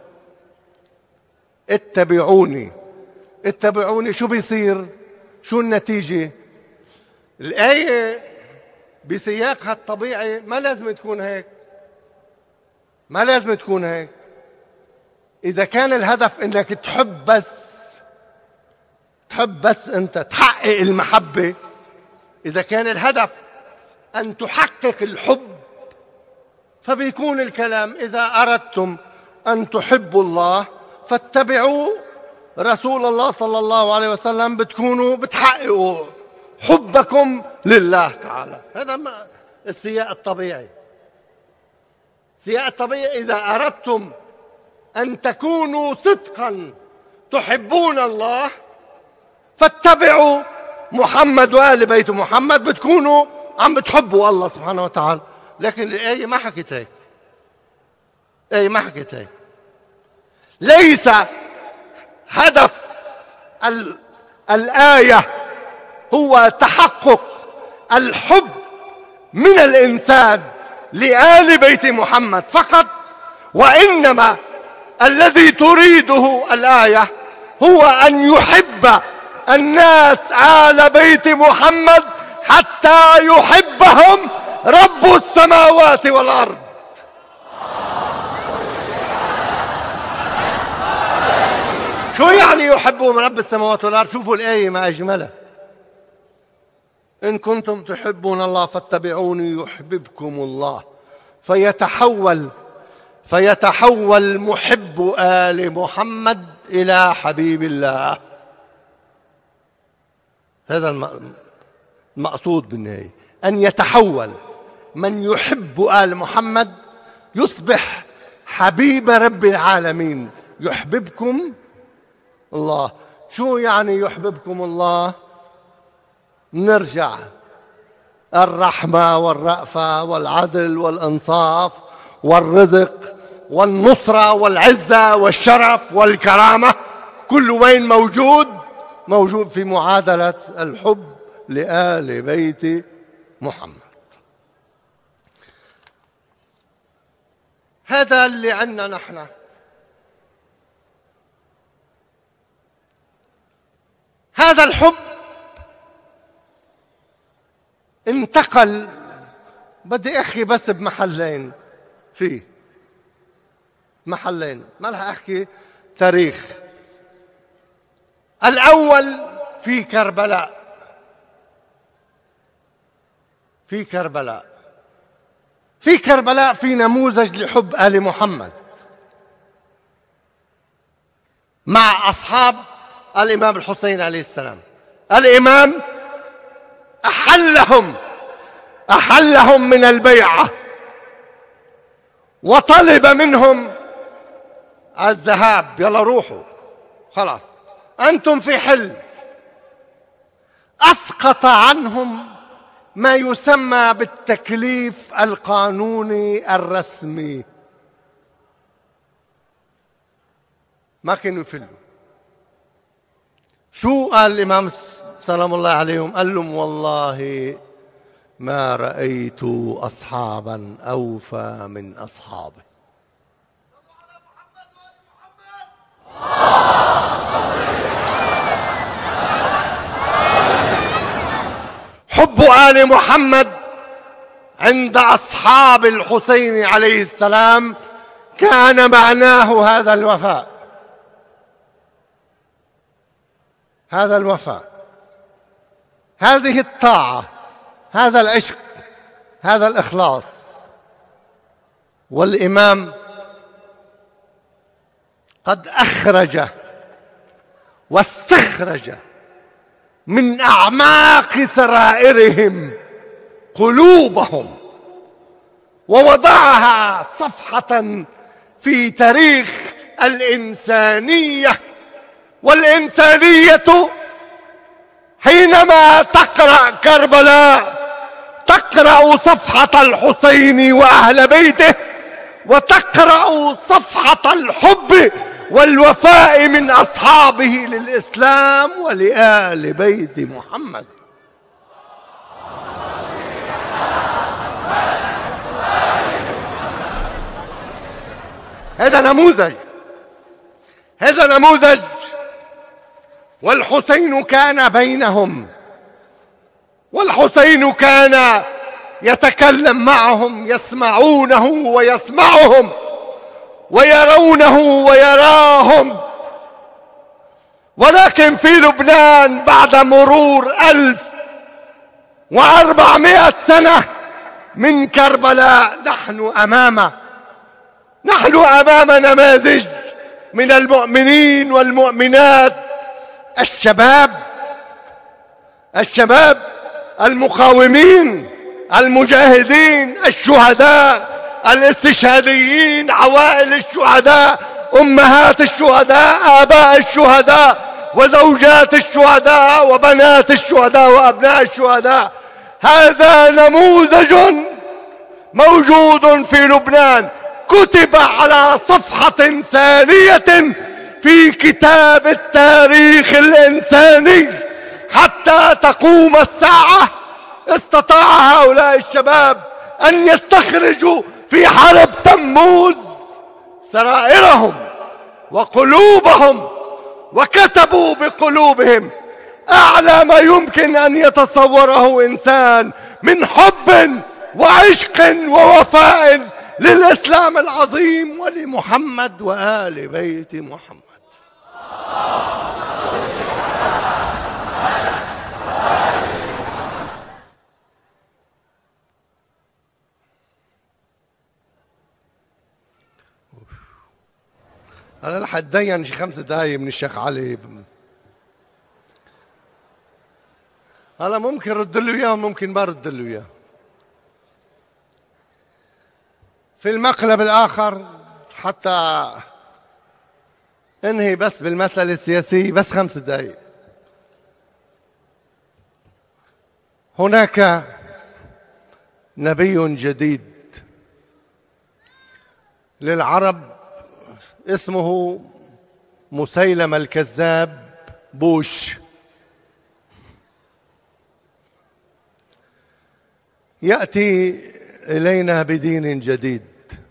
اتبعوني، اتبعوني. شو بيصير؟ شو النتيجة؟ الآية بسياقها الطبيعي ما لازم تكون هيك، ما لازم تكون هيك. إذا كان الهدف إنك تحب بس أنت تحقق المحبة، إذا كان الهدف أن تحقق الحب، فبيكون الكلام: إذا أردتم أن تحبوا الله فاتبعوا رسول الله صلى الله عليه وسلم، بتكونوا بتحققوا حبكم لله تعالى. هذا السياق الطبيعي. السياق الطبيعي: إذا أردتم أن تكونوا صدقا تحبون الله فاتبعوا محمد وآل بيت محمد، بتكونوا عم بتحبوا الله سبحانه وتعالى. لكن الآية ما حكت هيك. الآية ما حكت هيك. ليس هدف الآية هو تحقق الحب من الإنسان لآل بيت محمد فقط، وإنما الذي تريده الآية هو أن يحب الناس آل بيت محمد حتى يحبهم رب السماوات والأرض. شو يعني يحبهم رب السماوات والأرض؟ شوفوا الآية ما أجملها: إن كنتم تحبون الله فاتبعوني يحببكم الله. فيتحول محب آل محمد إلى حبيب الله. هذا المقصود بالنهاية، أن يتحول من يحب آل محمد يصبح حبيب رب العالمين. يحببكم الله. شو يعني يحببكم الله؟ نرجع: الرحمة والرأفة والعدل والإنصاف والرزق والنصرة والعزة والشرف والكرامة، كل وين موجود في معادلة الحب لآل بيت محمد. هذا اللي عندنا نحن. هذا الحب انتقل، بدي أحكي بس بمحلين، فيه محلين ما رح أحكي تاريخ. الأول في كربلاء. في كربلاء في نموذج لحب آل محمد مع أصحاب الإمام الحسين عليه السلام. الإمام أحلهم من البيعة وطلب منهم الذهاب. يلا روحوا، خلاص أنتم في حل. أسقط عنهم ما يسمى بالتكليف القانوني الرسمي. ما كانوا يفلوا. شو قال الإمام سلام الله عليهم؟ قال لهم والله ما رأيت أصحابا أوفى من أصحابه. حب آل محمد عند أصحاب الحسين عليه السلام كان معناه هذا الوفاء، هذا الوفاء، هذه الطاعة، هذا العشق، هذا الإخلاص. والإمام قد أخرج واستخرج من أعماق سرائرهم قلوبهم ووضعها صفحة في تاريخ الإنسانية. والإنسانية حينما تقرأ كربلاء تقرأ صفحة الحسين وأهل بيته، وتقرأ صفحة الحب والوفاء من أصحابه للإسلام ولآل بيت محمد. هذا نموذج، هذا نموذج. والحسين كان بينهم، والحسين كان يتكلم معهم، يسمعونه ويسمعهم، ويرونه ويراهم. ولكن في لبنان بعد مرور 1400 سنة من كربلاء نحن أمام نماذج من المؤمنين والمؤمنات، الشباب المقاومين، المجاهدين، الشهداء، الاستشهاديين، عوائل الشهداء، أمهات الشهداء، آباء الشهداء، وزوجات الشهداء، وبنات الشهداء، وأبناء الشهداء. هذا نموذج موجود في لبنان، كتب على صفحة ثانية في كتاب التاريخ الإنساني. حتى تقوم الساعة استطاع هؤلاء الشباب أن يستخرجوا في حرب تموز سرائرهم وقلوبهم، وكتبوا بقلوبهم أعلى ما يمكن أن يتصوره إنسان من حب وعشق ووفاء للإسلام العظيم ولمحمد وآل بيت محمد. أنا رح أتدين شي 5 دقايق من الشيخ علي. هلا ممكن رد له إياه وممكن ما رد له إياه. في المقلب الآخر حتى انهي بس بالمسألة السياسية، بس 5 دقايق. هناك نبي جديد للعرب اسمه مسيلمة الكذاب بوش. يأتي إلينا بدين جديد،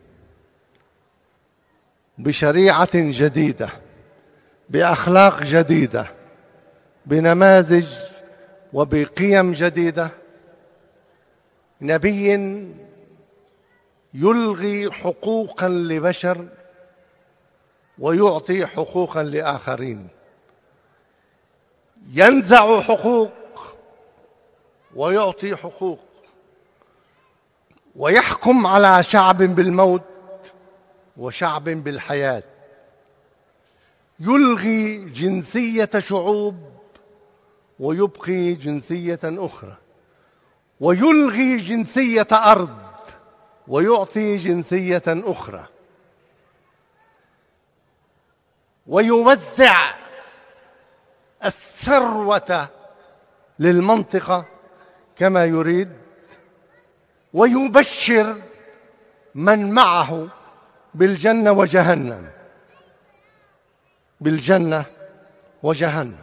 بشريعة جديدة، بأخلاق جديدة، بنماذج وبقيم جديدة. نبي يلغي حقوقا لبشر ويعطي حقوقا لآخرين، ينزع حقوق ويعطي حقوق، ويحكم على شعب بالموت وشعب بالحياة، يلغي جنسية شعوب ويبقي جنسية أخرى، ويلغي جنسية أرض ويعطي جنسية أخرى، ويوزع الثروة للمنطقة كما يريد، ويبشر من معه بالجنة وجهنم، بالجنة وجهنم.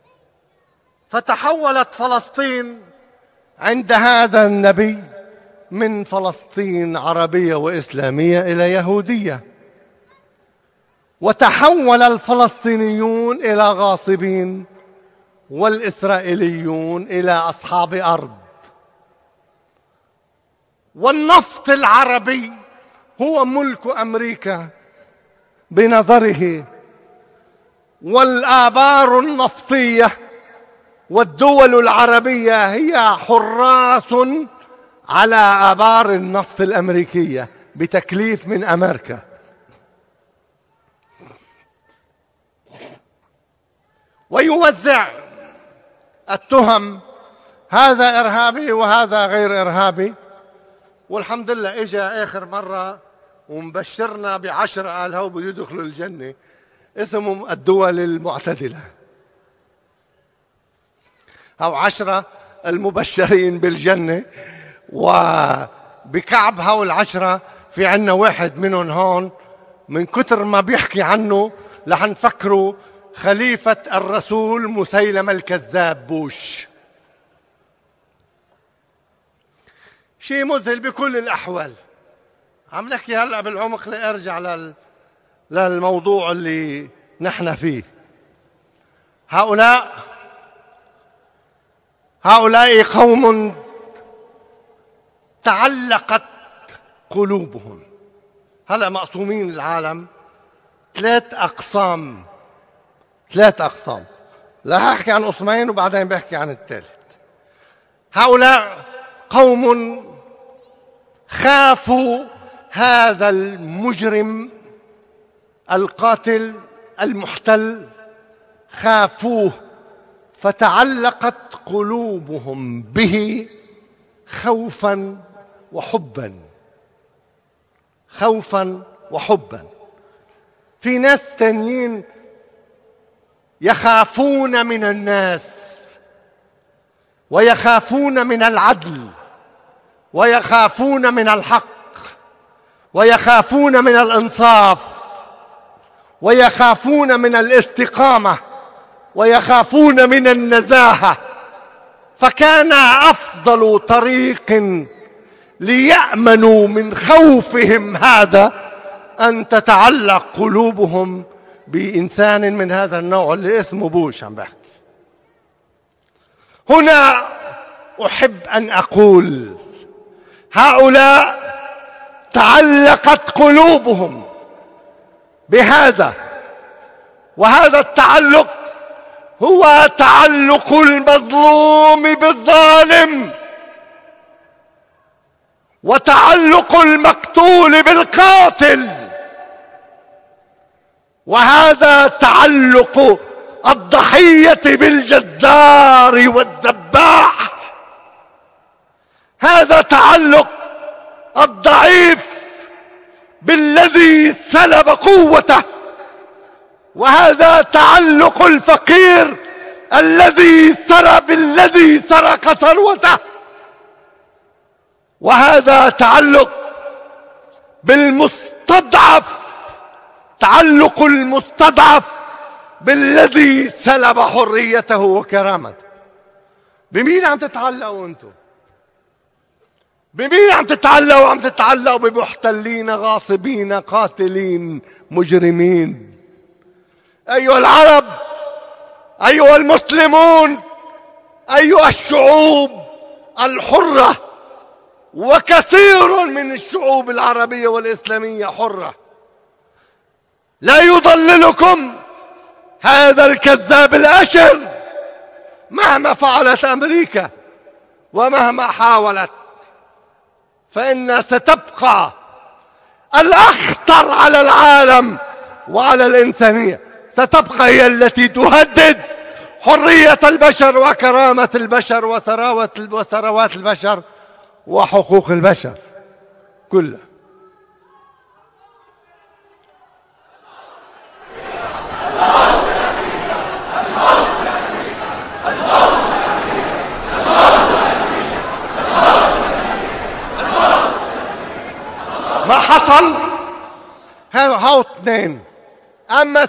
فتحولت فلسطين عند هذا النبي من فلسطين عربية وإسلامية إلى يهودية، وتحول الفلسطينيون إلى غاصبين، والإسرائيليون إلى أصحاب أرض. والنفط العربي هو ملك أمريكا بنظره، والآبار النفطية والدول العربية هي حراس على آبار النفط الأمريكية بتكليف من أمريكا. ويوزع التهم، هذا إرهابي وهذا غير إرهابي. والحمد لله إجا آخر مرة ومبشرنا ب10 قال هو بده يدخلوا الجنة، اسمهم الدول المعتدلة، أو 10 المبشرين بالجنة. وبكعب هؤلاء 10 في عنا واحد منهم هون من كتر ما بيحكي عنه رح نفكروا خليفة الرسول مسيلمة الكذاب بوش. شيء مذهل بكل الأحوال. عم نحكي هلأ بالعمق لأرجع للموضوع اللي نحن فيه. هؤلاء قوم تعلقت قلوبهم. هلأ مقسومين العالم 3 أقسام. لا أحكي عن قسمين وبعدين بحكي عن الثالث. هؤلاء قوم خافوا هذا المجرم القاتل المحتل، خافوه فتعلقت قلوبهم به خوفا وحبا. في ناس تانيين يخافون من الناس، ويخافون من العدل، ويخافون من الحق، ويخافون من الإنصاف، ويخافون من الاستقامة، ويخافون من النزاهة. فكان أفضل طريق ليأمنوا من خوفهم هذا أن تتعلق قلوبهم بإنسان من هذا النوع اللي اسمه بوش. عم بحكي هنا أحب أن أقول هؤلاء تعلقت قلوبهم بهذا، وهذا التعلق هو تعلق المظلوم بالظالم، وتعلق المقتول بالقاتل، وهذا تعلق الضحية بالجزار والذباح، هذا تعلق الضعيف بالذي سلب قوته، وهذا تعلق الفقير الذي سرق ثروته، وهذا تعلق بالمستضعف، تعلق المستضعف بالذي سلب حريته وكرامته. بمين عم تتعلقوا انتم؟ بمين عم تتعلقوا؟ عم تتعلقوا بمحتلين، غاصبين، قاتلين، مجرمين. أيها العرب، أيها المسلمون، أيها الشعوب الحرة، وكثير من الشعوب العربية والإسلامية حرة، لا يضللكم هذا الكذاب الأشر مهما فعلت أمريكا ومهما حاولت، فإن ستبقى الأخطر على العالم وعلى الإنسانية، ستبقى هي التي تهدد حرية البشر وكرامة البشر وثروات البشر وحقوق البشر كلها. ما حصل. هاو اثنين. أما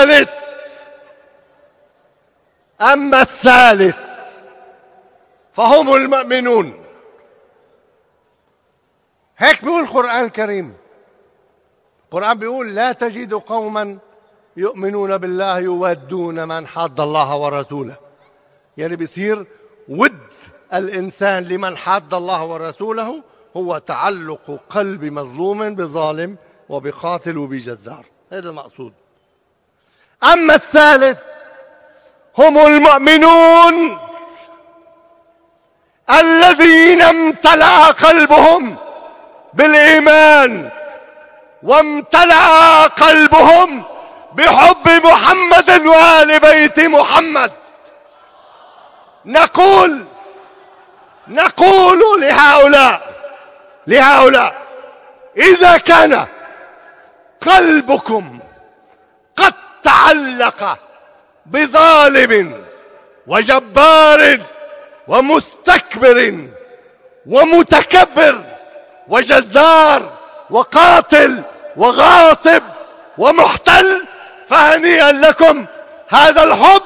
الثالث فهم المؤمنون. هيك بيقول القرآن الكريم. القرآن بيقول لا تجد قوما يؤمنون بالله يودون من حاد الله ورسوله. يعني بيصير ود الإنسان لمن حاد الله ورسوله هو تعلق قلب مظلوم بظالم وبقاتل وبجزار. هذا المقصود. أما الثالث هم المؤمنون الذين امتلأ قلبهم بالإيمان وامتلأ قلبهم بحب محمد وآل بيت محمد. نقول لهؤلاء إذا كان قلبكم قد تعلق بظالم وجبار ومستكبر ومتكبر وجزار وقاتل وغاصب ومحتل فهنيئا لكم هذا الحب.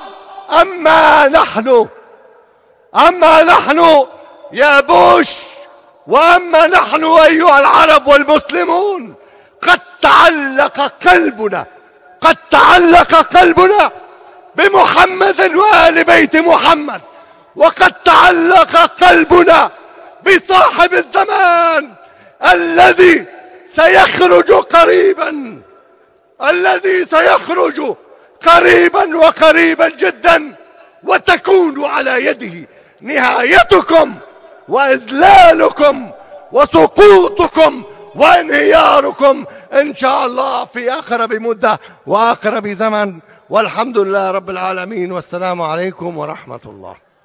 أما نحن يا بوش، وأما نحن أيها العرب والمسلمون قد تعلق قلبنا بمحمد وآل بيت محمد، وقد تعلق قلبنا بصاحب الزمان الذي سيخرج قريبا وقريبا جدا، وتكون على يده نهايتكم وإذلالكم وسقوطكم وانهياركم إن شاء الله في أقرب مدة وأقرب زمن. والحمد لله رب العالمين، والسلام عليكم ورحمة الله.